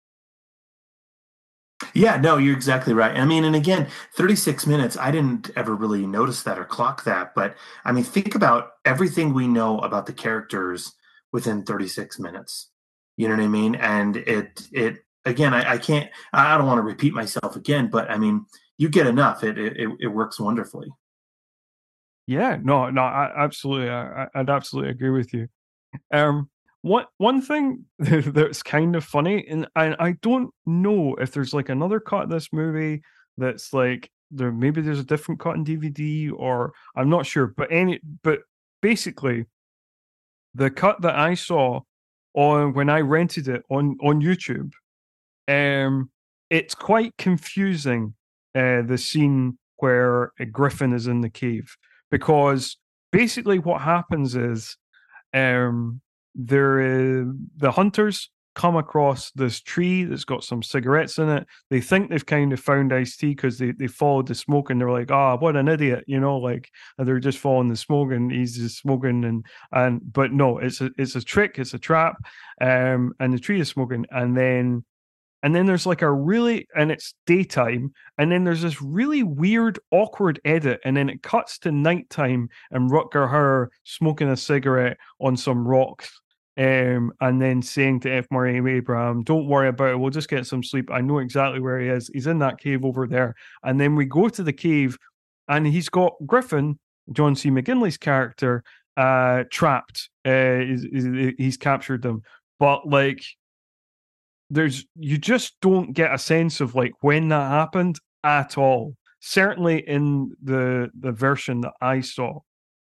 Yeah, no, you're exactly right. I mean, and again, thirty-six minutes, I didn't ever really notice that or clock that. But I mean, think about everything we know about the characters within thirty-six minutes. You know what I mean? And it, it again, I, I can't, I don't want to repeat myself again, but I mean, you get enough. It, it, it works wonderfully. Yeah, no, no, I, absolutely. I, I'd absolutely agree with you. Um, one, one thing that's kind of funny, and I, I don't know if there's like another cut of this movie that's like, there, maybe there's a different cut in D V D or I'm not sure, but any, but basically the cut that I saw on when I rented it on, on YouTube, um, it's quite confusing, uh, the scene where a Griffin is in the cave, because basically what happens is um, there is, the hunters come across this tree that's got some cigarettes in it. They think they've kind of found Ice-T because they, they followed the smoke and they're like, ah, oh, what an idiot, you know, like, and they're just following the smoke and he's just smoking and, and, but no, it's a, it's a trick, it's a trap. Um, and the tree is smoking. And then, and then there's like a really, and it's daytime, and then there's this really weird, awkward edit, and then it cuts to nighttime and Rutger Hauer smoking a cigarette on some rocks. Um, and then saying to F. Murray Abraham, don't worry about it, we'll just get some sleep. I know exactly where he is. He's in that cave over there. And then we go to the cave, and he's got Griffin, John C. McGinley's character, uh, trapped. Uh, he's, he's captured them. But, like, there's, you just don't get a sense of, like, when that happened at all. Certainly in the the version that I saw.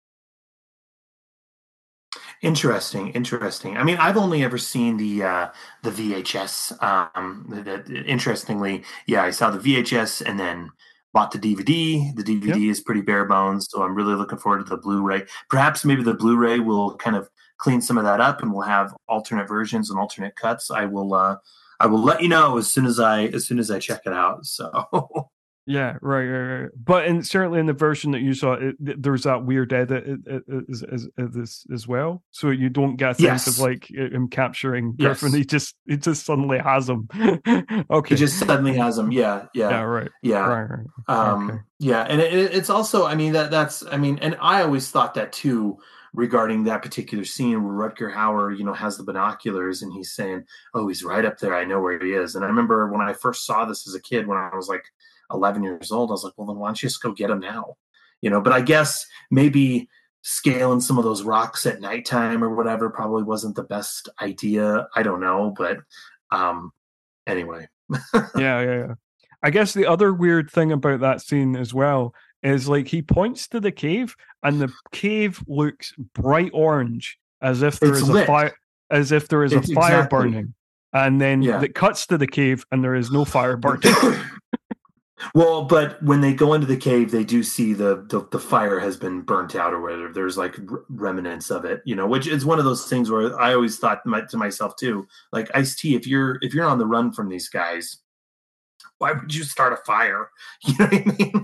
Interesting, interesting. I mean, I've only ever seen the uh, the V H S. Um, that, interestingly, yeah, I saw the V H S and then bought the D V D. The D V D yep. is pretty bare bones, so I'm really looking forward to the Blu-ray. Perhaps maybe the Blu-ray will kind of clean some of that up, and we'll have alternate versions and alternate cuts. I will, uh, I will let you know as soon as I as soon as I check it out. So. Yeah, right, right, right. But in, certainly in the version that you saw, it, there's that weird edit as, as, as, as well. So you don't get a sense Yes. of like him capturing Griffin. Yes. He just he just suddenly has him. Okay. He just suddenly has him. Yeah, yeah, Yeah, right. yeah, Right, right. um, Okay. yeah. And it, it's also, I mean, that that's, I mean, and I always thought that too regarding that particular scene where Rutger Hauer, you know, has the binoculars and he's saying, "Oh, he's right up there. I know where he is." And I remember when I first saw this as a kid, when I was like eleven years old, I was like, well, then why don't you just go get him now? You know, but I guess maybe scaling some of those rocks at nighttime or whatever probably wasn't the best idea. I don't know, but um, anyway. yeah, yeah, yeah. I guess the other weird thing about that scene as well is like he points to the cave and the cave looks bright orange as if there It's is lit. a fire, as if there is It's a fire exactly. burning. And then Yeah. it cuts to the cave and there is no fire burning. Well, but when they go into the cave, they do see the, the the fire has been burnt out or whatever. There's like r- remnants of it, you know, which is one of those things where I always thought my, to myself too, like Ice-T, if you're if you're on the run from these guys, why would you start a fire? You know what I mean?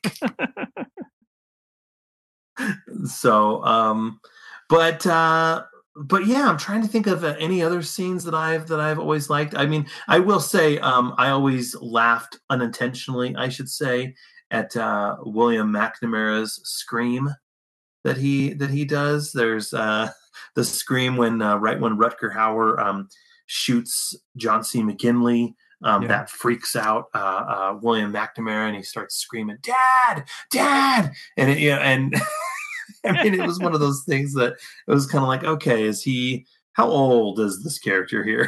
Like, so, um, but uh, but yeah, I'm trying to think of uh, any other scenes that I've that I've always liked. I mean, I will say um, I always laughed unintentionally, I should say, at uh, William McNamara's scream that he that he does. There's uh, the scream when uh, right when Rutger Hauer um, shoots John C. McGinley. Um, Yeah. That freaks out uh, uh, William McNamara, and he starts screaming, "Dad, Dad!" And it, yeah, and I mean, it was one of those things that it was kind of like, okay, is he? How old is this character here?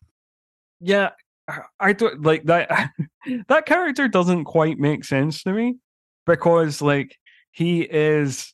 Yeah, I don't like that. That character doesn't quite make sense to me because, like, he is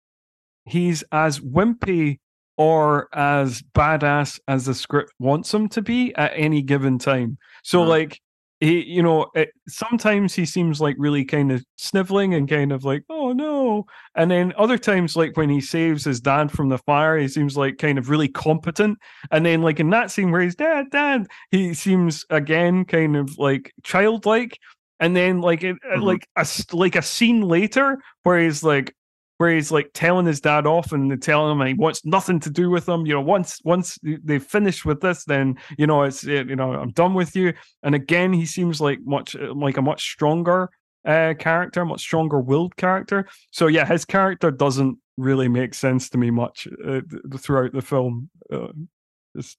he's as wimpy or as badass as the script wants him to be at any given time. So, Mhm. like, he, you know, it, sometimes he seems like really kind of sniveling and kind of like, oh no. And then other times, like when he saves his dad from the fire, he seems like kind of really competent. And then, like in that scene where he's dad, dad, he seems again kind of like childlike. And then, like, it, Mhm. like a like a scene later where he's like, where he's like telling his dad off and telling him he wants nothing to do with him. You know, once once they finish with this, then you know it's you know I'm done with you. And again, he seems like much like a much stronger uh, character, much stronger willed character. So yeah, his character doesn't really make sense to me much uh, throughout the film. Uh, just...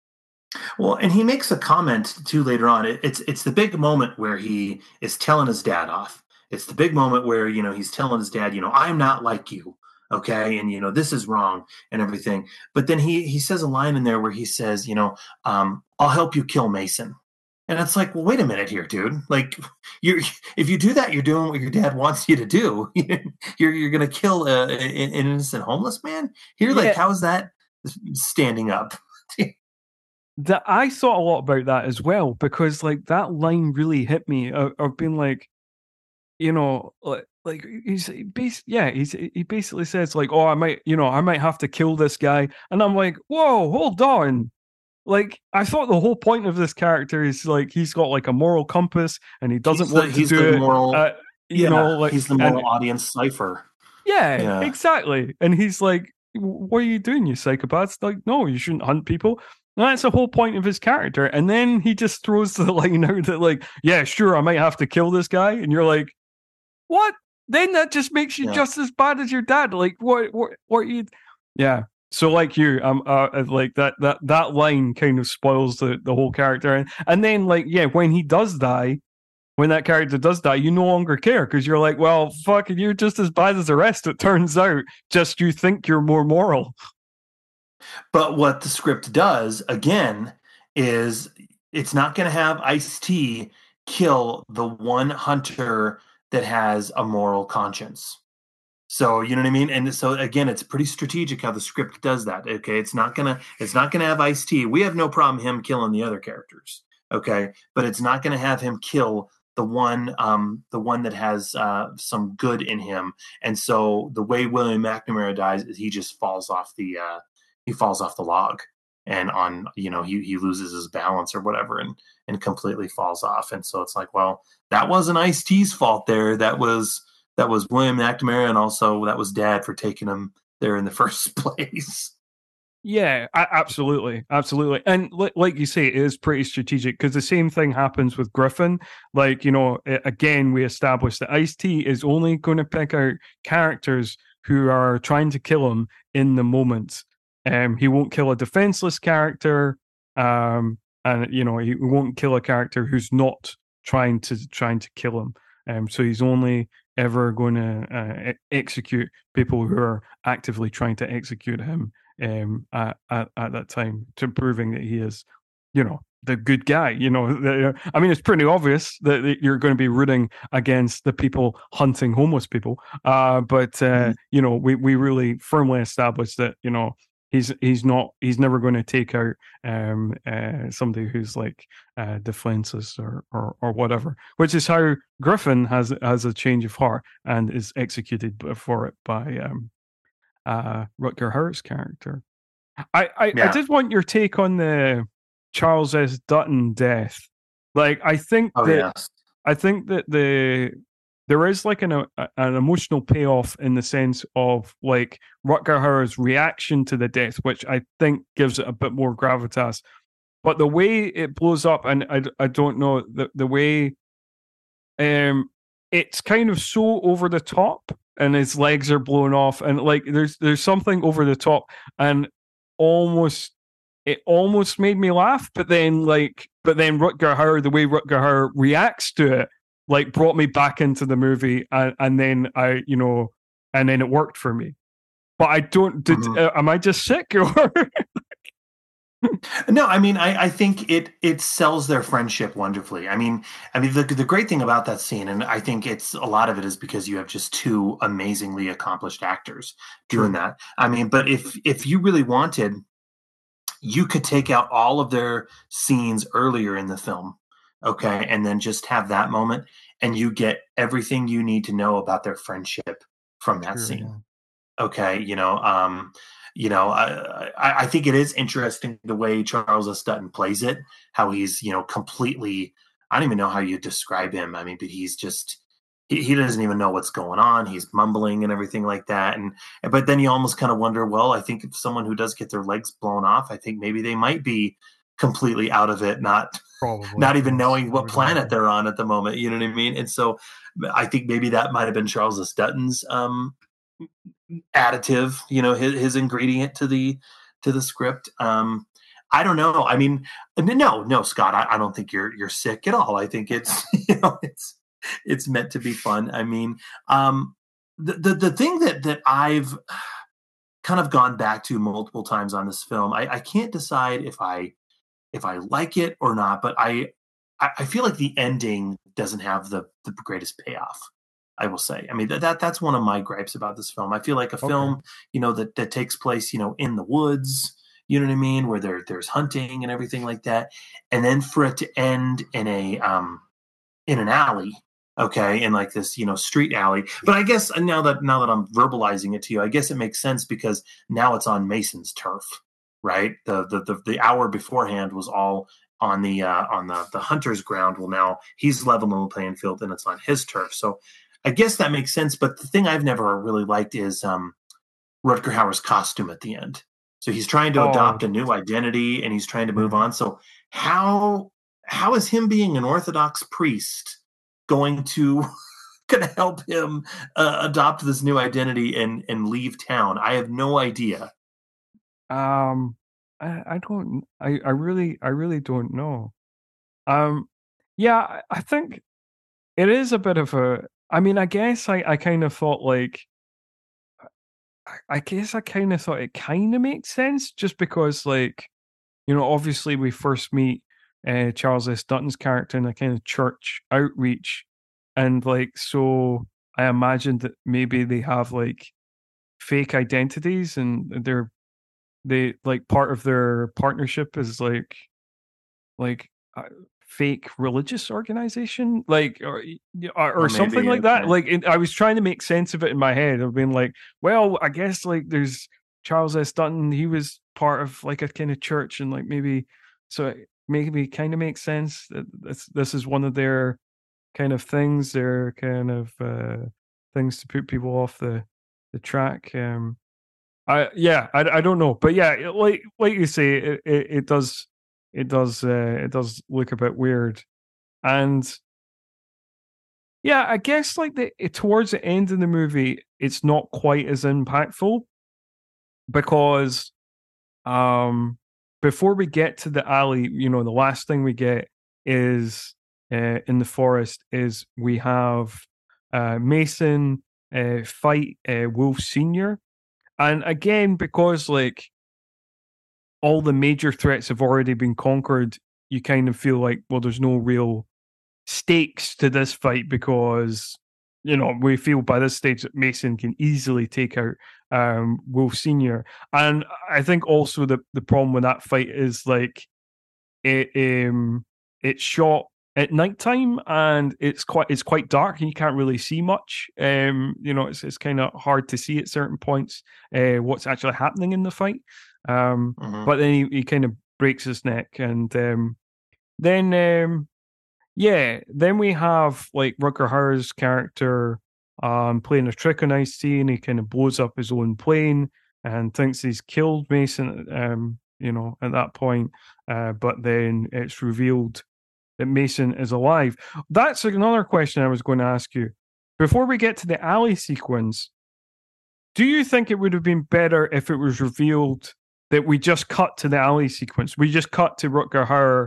Well, and he makes a comment too later on. It, it's it's the big moment where he is telling his dad off. It's the big moment where, you know, he's telling his dad, you know, I'm not like you. Okay. And, you know, this is wrong and everything. But then he, he says a line in there where he says, you know, um, I'll help you kill Mason. And it's like, well, wait a minute here, dude. Like, you're if you do that, you're doing what your dad wants you to do. you're you're going to kill a, an innocent homeless man here. Like, Yeah. how is that standing up? That I thought a lot about that as well, because like that line really hit me. I, I've been like, you know, like, like he's bas- yeah, he's he basically says like, oh, I might, you know, I might have to kill this guy, and I'm like, whoa, hold on. Like, I thought the whole point of this character is like he's got like a moral compass, and he doesn't He's want the, to he's do the it. moral, uh, you yeah, know, like he's the moral and, audience cipher. yeah, Yeah. exactly. And he's like, what are you doing, you psychopaths? Like, no, you shouldn't hunt people. And that's the whole point of his character. And then he just throws the line out that, like, yeah, sure, I might have to kill this guy. And you're like, what? Then that just makes you Yeah. just as bad as your dad. Like, what? What? What? You? Yeah. So, like you, um, uh, like that, that, that line kind of spoils the, the whole character. And, and then, like, yeah, when he does die, when that character does die, you no longer care because you're like, well, fucking, you're just as bad as the rest. It turns out, just you think you're more moral. But what the script does, again, is it's not going to have Ice-T kill the one hunter that has a moral conscience. So, you know what I mean? And so, again, it's pretty strategic how the script does that. Okay, it's not gonna it's not gonna have Ice-T. We have no problem him killing the other characters. Okay, but it's not gonna have him kill the one um, the one that has uh, some good in him. And so, the way William McNamara dies is he just falls off the uh, he falls off the log. and on, you know, he he loses his balance or whatever, and and completely falls off. And so it's like, well, that wasn't Ice-T's fault there. That was that was William McNamara, and also that was Dad for taking him there in the first place. Yeah, absolutely, absolutely, and like you say, it is pretty strategic because the same thing happens with Griffin. Like, you know, again, we established that Ice-T is only going to pick out characters who are trying to kill him in the moment. Um, he won't kill a defenseless character, um, and you know, he won't kill a character who's not trying to trying to kill him. Um, so he's only ever going to uh, execute people who are actively trying to execute him. Um, at, at at that time, to proving that he is, you know, the good guy. You know, I mean, it's pretty obvious that you're going to be rooting against the people hunting homeless people. Uh, but uh, mm-hmm. you know, we we really firmly established that, you know, he's he's not he's never going to take out um uh, somebody who's like uh, defenseless or, or or whatever. Which is how Griffin has has a change of heart and is executed for it by um. Uh, Rutger Hauer's character. I I, yeah. I did want your take on the Charles S. Dutton death. Like, I think oh, that yes. I think that the there is like an a, an emotional payoff in the sense of like Rutger Hauer's reaction to the death, which I think gives it a bit more gravitas. But the way it blows up, and I I don't know the the way, um, it's kind of so over the top. And his legs are blown off, and like there's there's something over the top, and almost it almost made me laugh. But then like, but then Rutger Hauer, the way Rutger Hauer reacts to it, like brought me back into the movie, and, and then I, you know, and then it worked for me. But I don't. Did mm-hmm. uh, am I just sick or? No, I mean, I, I think it it sells their friendship wonderfully. I mean, I mean, the the great thing about that scene, and I think it's a lot of it is because you have just two amazingly accomplished actors doing True. that. I mean, but if if you really wanted, you could take out all of their scenes earlier in the film, okay, and then just have that moment, and you get everything you need to know about their friendship from that True, scene. Yeah. Okay, you know, um, you know, I, I think it is interesting the way Charles S. Dutton plays it, how he's, you know, completely, I don't even know how you describe him. I mean, but he's just, he, he doesn't even know what's going on. He's mumbling and everything like that. And, but then you almost kind of wonder, well, I think if someone who does get their legs blown off, I think maybe they might be completely out of it, not, Probably. not even knowing what planet they're on at the moment. You know what I mean? And so I think maybe that might've been Charles S. Dutton's, um, additive, you know, his, his ingredient to the to the script. Um, I don't know. I mean, no, no, Scott, I, I don't think you're you're sick at all. I think it's you know it's it's meant to be fun. I mean, um, the, the the thing that that I've kind of gone back to multiple times on this film, I, I can't decide if I if I like it or not, but I I feel like the ending doesn't have the the greatest payoff. I will say. I mean, that, that that's one of my gripes about this film. I feel like a okay. film, you know, that, that takes place, you know, in the woods, you know what I mean? Where there, there's hunting and everything like that. And then for it to end in a, um, in an alley, okay. In like this, you know, street alley. But I guess now that, now that I'm verbalizing it to you, I guess it makes sense because now it's on Mason's turf, right? The, the, the, the hour beforehand was all on the, uh, on the, the hunter's ground. Well, now he's leveling the playing field and it's on his turf. So, I guess that makes sense, but the thing I've never really liked is um, Rutger Hauer's costume at the end. So he's trying to oh. adopt a new identity, and he's trying to move on. So how how is him being an Orthodox priest going to going to help him uh, adopt this new identity and and leave town? I have no idea. Um, I, I don't. I, I really I really don't know. Um, yeah, I think it is a bit of a. I mean, I guess I, I kind of thought like, I guess I kind of thought it kind of makes sense just because like, you know, obviously we first meet uh, Charles S. Dutton's character in a kind of church outreach. And like, so I imagined that maybe they have like fake identities and they're, they like part of their partnership is like, like, uh, fake religious organization, like or or, or something maybe, like that. Okay. Like it, I was trying to make sense of it in my head. I've been like, well, I guess like there's Charles S. Dutton. He was part of like a kind of church, and like maybe so it maybe kind of makes sense that this this is one of their kind of things, their kind of uh, things to put people off the the track. Um, I yeah, I, I don't know, but yeah, it, like like you say, it it, it does it does uh, it does look a bit weird, and yeah, I guess like the towards the end of the movie, it's not quite as impactful because um before we get to the alley, you know, the last thing we get is uh, in the forest is we have uh, Mason uh, fight uh, Wolf Senior, and again because like all the major threats have already been conquered, you kind of feel like, well, there's no real stakes to this fight because, you know, we feel by this stage that Mason can easily take out um, Wolf Senior. And I think also the, the problem with that fight is like it um it's shot at nighttime and it's quite it's quite dark and you can't really see much. Um, you know, it's it's kind of hard to see at certain points uh, what's actually happening in the fight. Um, Mhm. but then he, he kind of breaks his neck, and um, then um, yeah, then we have like Rutger Hauer's character um playing a trick on Ice-T, and he kind of blows up his own plane and thinks he's killed Mason. Um, you know, at that point, uh, but then it's revealed that Mason is alive. That's another question I was going to ask you before we get to the alley sequence. Do you think it would have been better if it was revealed that we just cut to the alley sequence? We just cut to Rutger Hauer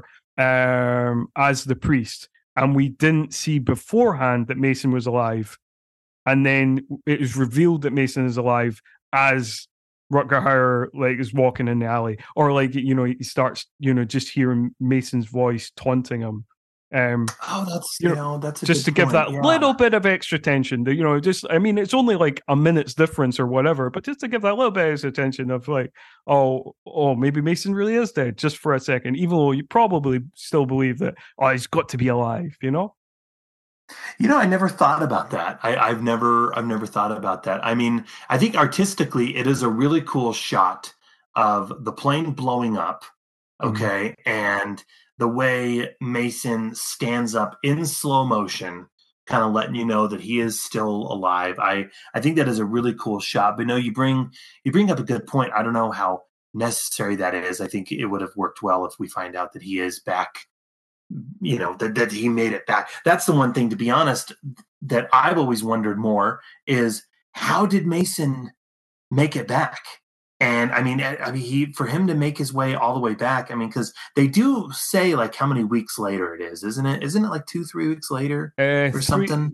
um, as the priest, and we didn't see beforehand that Mason was alive, and then it is revealed that Mason is alive as Rutger Hauer like is walking in the alley, or like, you know, he starts, you know, just hearing Mason's voice taunting him. Um, Oh, that's you you know, know that's a just to good give point. that Yeah. little bit of extra tension. that, You know, just I mean, it's only like a minute's difference or whatever, but just to give that little bit of extra tension of like, oh, oh, maybe Mason really is dead just for a second, even though you probably still believe that, oh, he's got to be alive. You know? You know, I never thought about that. I, I've never, I've never thought about that. I mean, I think artistically, it is a really cool shot of the plane blowing up. Okay, mm-hmm. And the way Mason stands up in slow motion, kind of letting you know that he is still alive. I, I think that is a really cool shot. But no, you bring, you bring up a good point. I don't know how necessary that is. I think it would have worked well if we find out that he is back. You know, that, that he made it back. That's the one thing, to be honest, that I've always wondered more is how did Mason make it back? And I mean, I mean, he for him to make his way all the way back. I mean, because they do say like how many weeks later it is, isn't it? Isn't it like two, three weeks later uh, or three, something?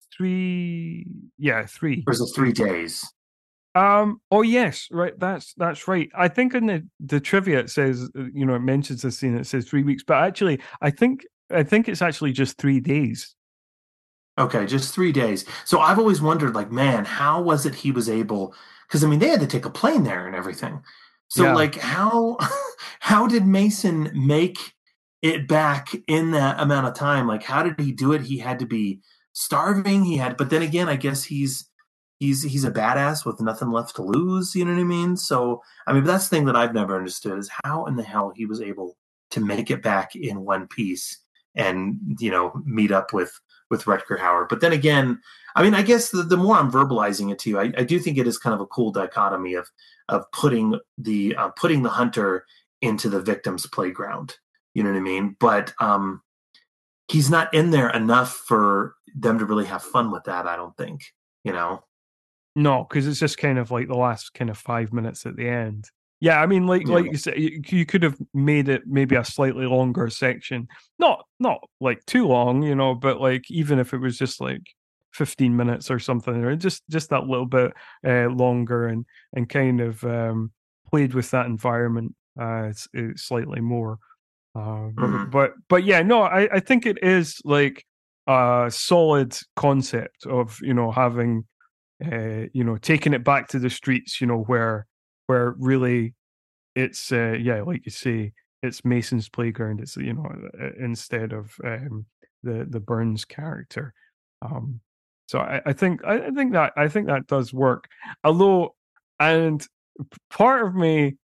Three, yeah, three. Or is it three days? Um. Oh yes, right. That's that's right. I think in the, the trivia it says, you know, it mentions the scene. It says three weeks, but actually, I think I think it's actually just three days. Okay, just three days. So I've always wondered, like, man, how was it he was able? Because I mean, they had to take a plane there and everything. So yeah. like, how how did Mason make it back in that amount of time? Like, how did he do it? He had to be starving. He had, but then again, I guess he's. He's he's a badass with nothing left to lose, you know what I mean? So, I mean, that's the thing that I've never understood is how in the hell he was able to make it back in one piece and, you know, meet up with, with Rutger Hauer. But then again, I mean, I guess the, the more I'm verbalizing it to you, I, I do think it is kind of a cool dichotomy of of putting the uh, putting the hunter into the victim's playground, you know what I mean? But um, he's not in there enough for them to really have fun with that, I don't think, you know? No, because it's just kind of like the last kind of five minutes at the end. Yeah, I mean, like yeah. like you said, you, you could have made it maybe a slightly longer section. Not not like too long, you know, but like even if it was just like fifteen minutes or something, or just just that little bit uh, longer, and and kind of um, played with that environment uh, it's, it's slightly more. Uh, but, mm-hmm. but but yeah, no, I, I think it is like a solid concept of, you know, having. Uh, you know, taking it back to the streets, you know, where where really it's uh, yeah, like you say, it's Mason's playground. It's, you know, instead of um, the the Burns character. Um, so I, I think I, I think that I think that does work. Although, and part of me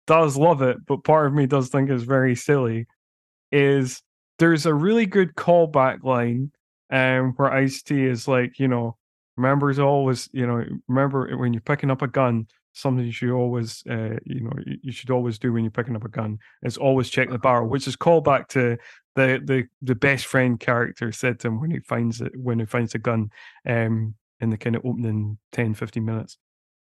does love it, but part of me does think it's very silly, is there's a really good callback line um, where Ice-T is like, you know, remember it's always, you know, remember when you're picking up a gun, something you should always, uh, you know, you should always do when you're picking up a gun is always check the barrel, which is callback to the the the best friend character said to him when he finds it when he finds a gun um, in the kind of opening ten, fifteen minutes.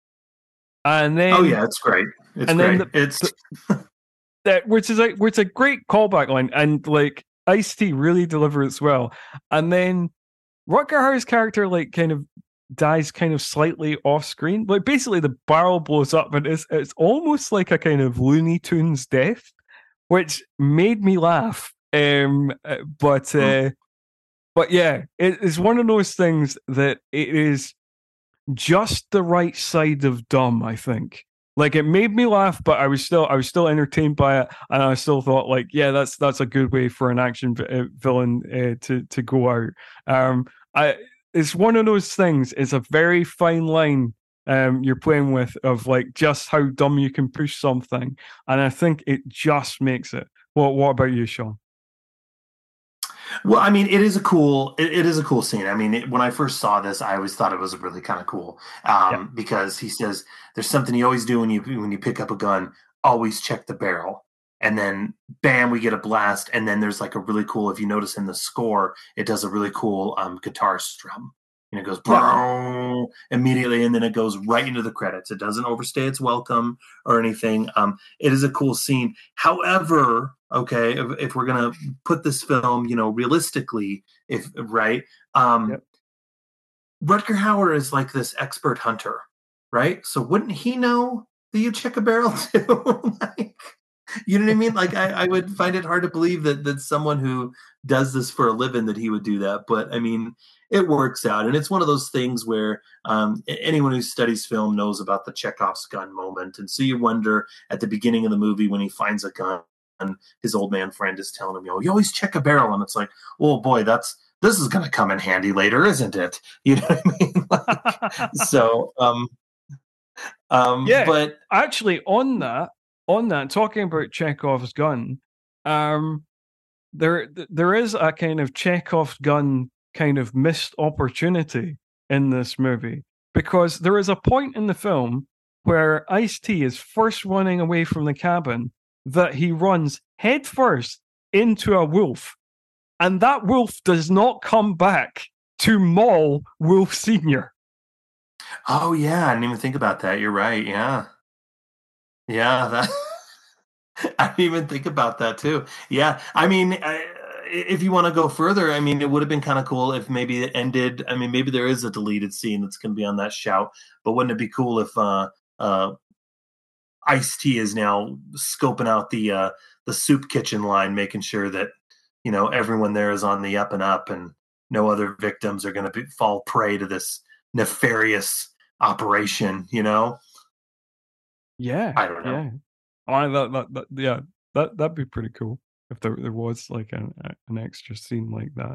And then, oh yeah, it's great. It's and great. Then the, it's the, that which is like which is a great callback line, and like Ice-T really delivers well. And then Rutger Hauer's character like kind of dies kind of slightly off screen. Like basically the barrel blows up, and it's it's almost like a kind of Looney Tunes death, which made me laugh. Um, but uh, but yeah, it is one of those things that it is just the right side of dumb, I think. Like it made me laugh, but I was still I was still entertained by it, and I still thought like, yeah, that's that's a good way for an action v- villain uh, to to go out. Um, I it's one of those things. It's a very fine line um you're playing with of like just how dumb you can push something, and I think it just makes it. Well, what about you, Sean? Well, I mean, it is a cool. It, it is a cool scene. I mean, it, when I first saw this, I always thought it was really kind of cool um, yeah. because he says there's something you always do when you when you pick up a gun. Always check the barrel, and then bam, we get a blast, and then there's like a really cool. If you notice in the score, it does a really cool um, guitar strum. And it goes yeah. immediately, and then it goes right into the credits. It doesn't overstay its welcome or anything. Um, it is a cool scene. However, okay, if, if we're gonna put this film, you know, realistically, if right, um, yep. Rutger Hauer is like this expert hunter, right? So wouldn't he know that you check a barrel too? Like, you know what I mean? Like, I, I would find it hard to believe that that someone who does this for a living that he would do that. But I mean, it works out, and it's one of those things where um, anyone who studies film knows about the Chekhov's gun moment, and so you wonder at the beginning of the movie when he finds a gun, and his old man friend is telling him, "Yo, you always check a barrel," and it's like, "Oh boy, that's this is going to come in handy later, isn't it?" You know what I mean? Like, so, um, um, yeah. But actually, on that, on that, talking about Chekhov's gun, um, there there is a kind of Chekhov's gun kind of missed opportunity in this movie, because there is a point in the film where Ice-T is first running away from the cabin that he runs headfirst into a wolf, and that wolf does not come back to maul Wolf Senior. Oh yeah, I didn't even think about that. You're right. Yeah, yeah. That I didn't even think about that too. Yeah, I mean. I, If you want to go further, I mean, it would have been kind of cool if maybe it ended. I mean, maybe there is a deleted scene that's going to be on that shout, but wouldn't it be cool if uh, uh, Ice-T is now scoping out the uh, the soup kitchen line, making sure that, you know, everyone there is on the up and up, and no other victims are going to fall prey to this nefarious operation. You know? Yeah, I don't know. Yeah, I that, that, that yeah that that'd be pretty cool. If there, there was like an an extra scene like that.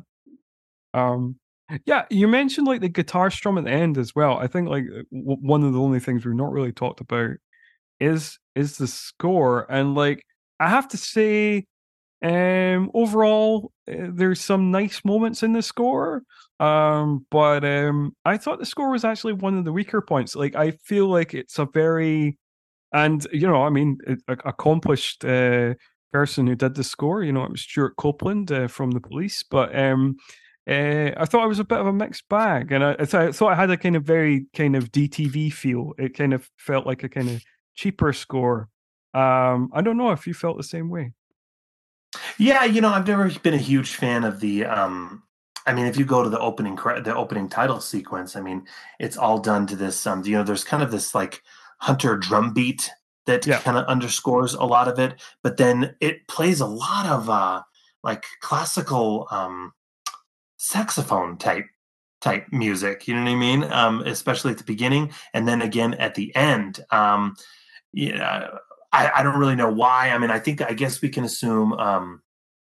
Um, yeah, you mentioned like the guitar strum at the end as well. I think like w- one of the only things we've not really talked about is is the score, and like I have to say, um, overall uh, there's some nice moments in the score. Um, but um, I thought the score was actually one of the weaker points. Like I feel like it's a very, and you know, I mean, accomplished. Uh, person who did the score, you know, it was Stuart Copeland uh, from The Police, but um, uh, I thought it was a bit of a mixed bag, and I, I, th- I thought it had a kind of very kind of D T V feel. It kind of felt like a kind of cheaper score. Um, I don't know if you felt the same way. Yeah, you know, I've never been a huge fan of the. Um, I mean, if you go to the opening, the opening title sequence, I mean, it's all done to this. Um, you know, there's kind of this like Hunter drum beat that yeah. kind of underscores a lot of it, but then it plays a lot of uh, like classical um, saxophone type type music. You know what I mean? Um, especially at the beginning, and then again at the end. Um, yeah, I, I don't really know why. I mean, I think I guess we can assume um,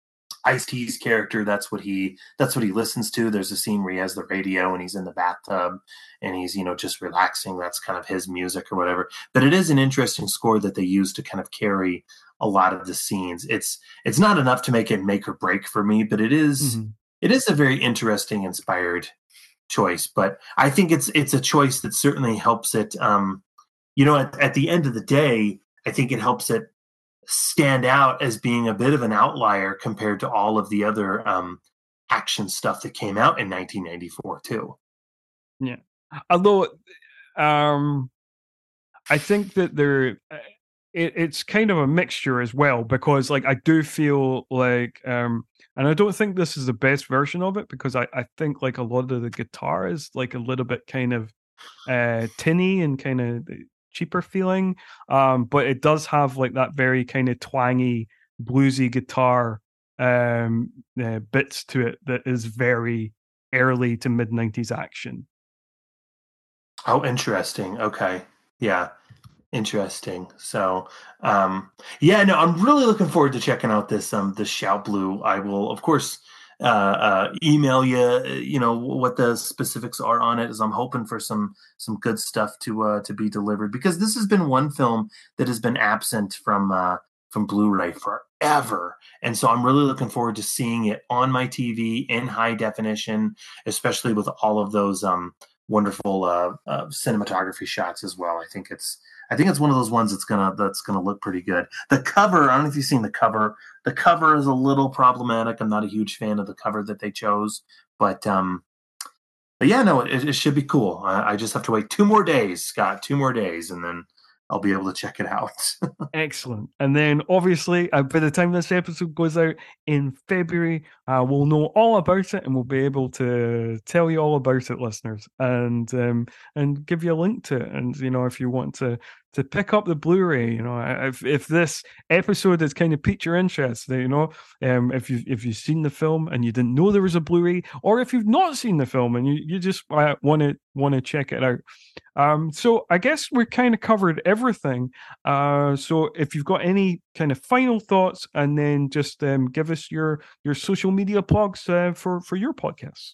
Ice-T's character, that's what he that's what he listens to. There's a scene where he has the radio and he's in the bathtub and he's, you know, just relaxing. That's kind of his music or whatever. But it is an interesting score that they use to kind of carry a lot of the scenes. It's it's not enough to make it make or break for me, but it is mm-hmm. it is a very interesting, inspired choice. But I think it's it's a choice that certainly helps it. Um, you know, at, at the end of the day, I think it helps it stand out as being a bit of an outlier compared to all of the other um, action stuff that came out in nineteen ninety-four too. Yeah, although um, I think that there, it, it's kind of a mixture as well, because like I do feel like, um, and I don't think this is the best version of it, because I, I think like a lot of the guitar is like a little bit kind of uh, tinny and kind of cheaper feeling, um, but it does have like that very kind of twangy, bluesy guitar um, uh, bits to it that is very early to mid nineties action. Oh, interesting. Okay, yeah, interesting. So, um, yeah, no, I'm really looking forward to checking out this um this Shout Blue. I will, of course, uh, uh, email you, you know, what the specifics are on it, as I'm hoping for some some good stuff to uh, to be delivered, because this has been one film that has been absent from uh, from Blu-ray forever, and so I'm really looking forward to seeing it on my T V in high definition, especially with all of those um, wonderful uh, uh, cinematography shots as well. I think it's I think it's one of those ones that's gonna that's gonna look pretty good. The cover, I don't know if you've seen the cover. The cover is a little problematic. I'm not a huge fan of the cover that they chose, but um, but yeah, no, it, it should be cool. I, I just have to wait two more days, Scott, two more days, and then I'll be able to check it out. Excellent. And then obviously, uh, by the time this episode goes out in February, uh, we'll know all about it, and we'll be able to tell you all about it, listeners, and um, and give you a link to it. And you know, if you want to to pick up the Blu-ray, you know, if if this episode has kind of piqued your interest, you know, um, if you if you've seen the film and you didn't know there was a Blu-ray, or if you've not seen the film and you you just want to want to check it out. Um, so I guess we kind of covered everything. Uh, so if you've got any kind of final thoughts, and then just um, give us your your social media plugs uh, for for your podcasts.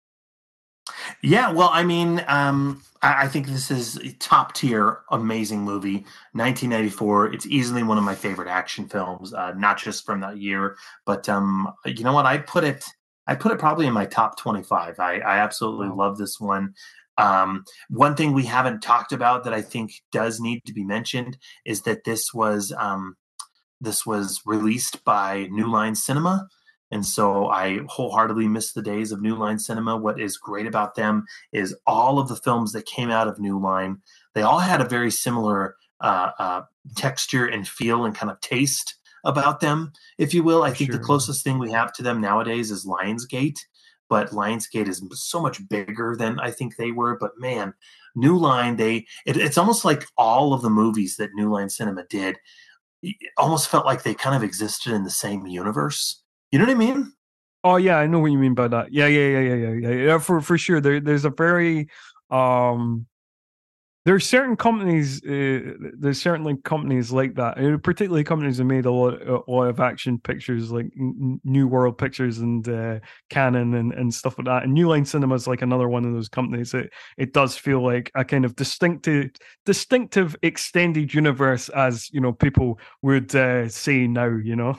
Yeah, well, I mean, um, I, I think this is a top tier, amazing movie. nineteen ninety-four. It's easily one of my favorite action films, uh, not just from that year, but um, you know what? I put it. I put it probably in my top twenty-five. I, I absolutely wow. love this one. Um, one thing we haven't talked about that I think does need to be mentioned is that this was um, this was released by New Line Cinema. And so I wholeheartedly miss the days of New Line Cinema. What is great about them is all of the films that came out of New Line, they all had a very similar uh, uh, texture and feel and kind of taste about them, if you will. I think sure. the closest thing we have to them nowadays is Lionsgate. But Lionsgate is so much bigger than I think they were. But man, New Line, they it, it's almost like all of the movies that New Line Cinema did, it almost felt like they kind of existed in the same universe. You know what I mean? Oh yeah, I know what you mean by that. Yeah, yeah, yeah, yeah, yeah, yeah. yeah for for sure. There, there's a very um, there's certain companies. Uh, there's certainly companies like that, uh, particularly companies that made a lot, a lot of action pictures, like N- New World Pictures and uh, Canon and, and stuff like that. And New Line Cinema is like another one of those companies. It it does feel like a kind of distinctive, distinctive extended universe, as you know, people would uh, say now. You know.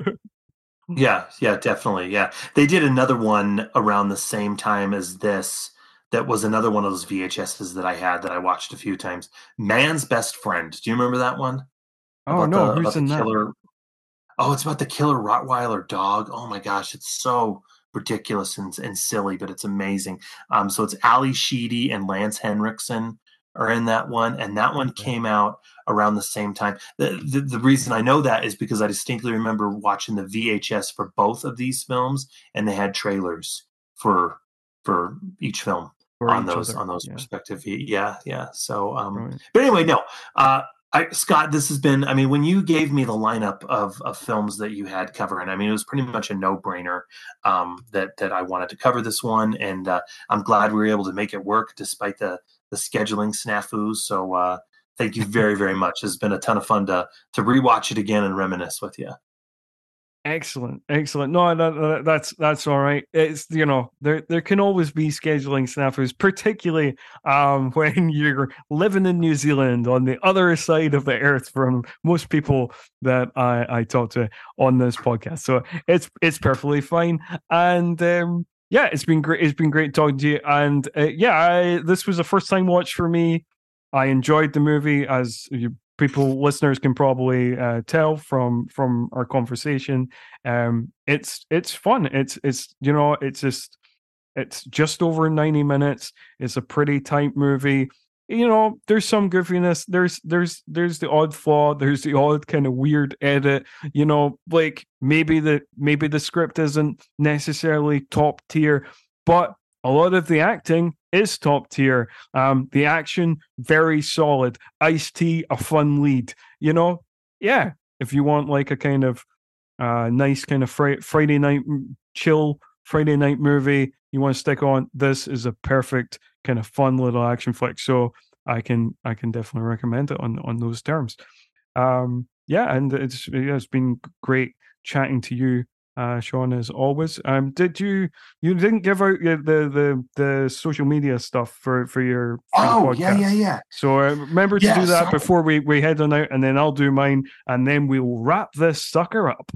Yeah, yeah, definitely. Yeah. They did another one around the same time as this. That was another one of those V H Ses that I had that I watched a few times. Man's Best Friend. Do you remember that one? Oh, about no. The, who's in the killer... that? Oh, it's about the killer Rottweiler dog. Oh, my gosh. It's so ridiculous and, and silly, but it's amazing. Um, so it's Ali Sheedy and Lance Henriksen are in that one. And that one came out around the same time. The, the the reason I know that is because I distinctly remember watching the V H S for both of these films, and they had trailers for for each film for on each those other. on those yeah. respective. Yeah, yeah. So, um, right. but anyway, no, uh, I, Scott, this has been. I mean, when you gave me the lineup of of films that you had covering, I mean, it was pretty much a no brainer um, that that I wanted to cover this one, and uh, I'm glad we were able to make it work despite the the scheduling snafus. So. Uh, Thank you very, very much. It's been a ton of fun to to rewatch it again and reminisce with you. Excellent, excellent. No, that, that, that's that's all right. It's you know there there can always be scheduling snafus, particularly um, when you're living in New Zealand on the other side of the earth from most people that I, I talk to on this podcast. So it's it's perfectly fine. And um, yeah, it's been great. It's been great talking to you. And uh, yeah, I, this was a first time watch for me. I enjoyed the movie, as you people listeners can probably uh, tell from from our conversation. Um it's it's fun. It's it's you know it's just it's just over ninety minutes. It's a pretty tight movie. You know, there's some goofiness, there's there's there's the odd flaw, there's the odd kind of weird edit. You know, like maybe the maybe the script isn't necessarily top tier, but a lot of the acting is top tier. Um, the action, very solid. Ice-T, a fun lead. You know, yeah. If you want like a kind of uh, nice kind of fr- Friday night chill Friday night movie, you want to stick on, this is a perfect kind of fun little action flick. So I can I can definitely recommend it on on those terms. Um, yeah, and it's it's been great chatting to you. Uh, Sean, as always. Um, did you you didn't give out the the the social media stuff for for your for oh the yeah yeah yeah so uh, remember to yeah, do that so- before we we head on out, and then I'll do mine, and then we'll wrap this sucker up.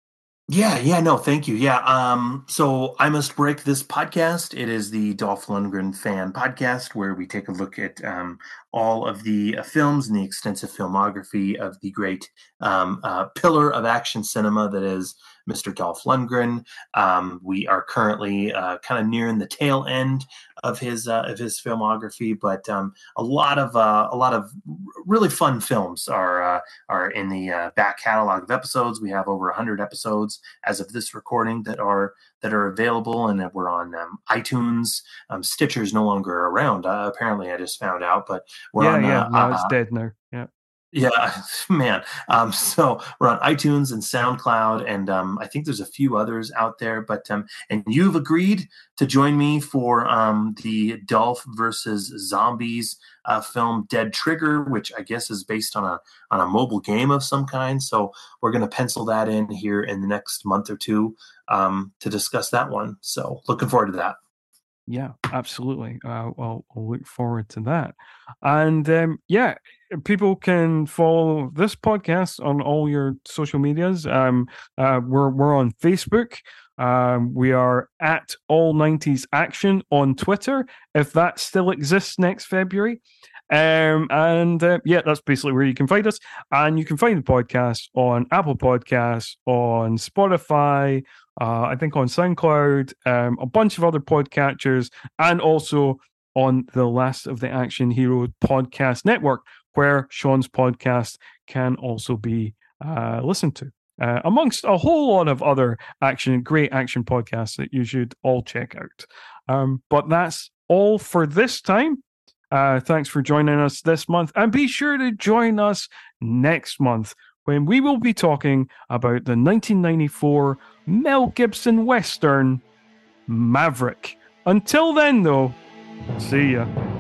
Yeah, yeah, no, thank you. Yeah, um, so I Must Break This podcast. It is the Dolph Lundgren fan podcast where we take a look at um, all of the uh, films and the extensive filmography of the great um, uh, pillar of action cinema that is Mister Dolph Lundgren. Um, we are currently uh, kind of nearing the tail end of his uh, of his filmography, but um, a lot of uh, a lot of really fun films are uh, are in the uh, back catalog of episodes. We have over a hundred episodes as of this recording that are that are available, and that we're on um, iTunes. Um, Stitcher's no longer around. Uh, apparently, I just found out, but we're yeah, on. Yeah, uh, no, uh, it's dead now. Yeah. Yeah, man. Um, so we're on iTunes and SoundCloud, and um, I think there's a few others out there. But um, and you've agreed to join me for um, the Dolph versus Zombies uh, film Dead Trigger, which I guess is based on a on a mobile game of some kind. So we're going to pencil that in here in the next month or two um, to discuss that one. So looking forward to that. Yeah, absolutely. Uh, I'll, I'll look forward to that. And um, yeah, people can follow this podcast on all your social medias. Um, uh, we're we're on Facebook. Um, we are at All nineties Action on Twitter, if that still exists next February. Um, and uh, yeah, that's basically where you can find us. And you can find the podcast on Apple Podcasts, on Spotify, uh, I think on SoundCloud, um, a bunch of other podcatchers, and also on the Last of the Action Hero podcast network, where Sean's podcast can also be uh, listened to, uh, amongst a whole lot of other action, great action podcasts that you should all check out. Um, but that's all for this time. Uh, thanks for joining us this month, and be sure to join us next month when we will be talking about the nineteen ninety-four Mel Gibson Western Maverick. Until then, though, see ya.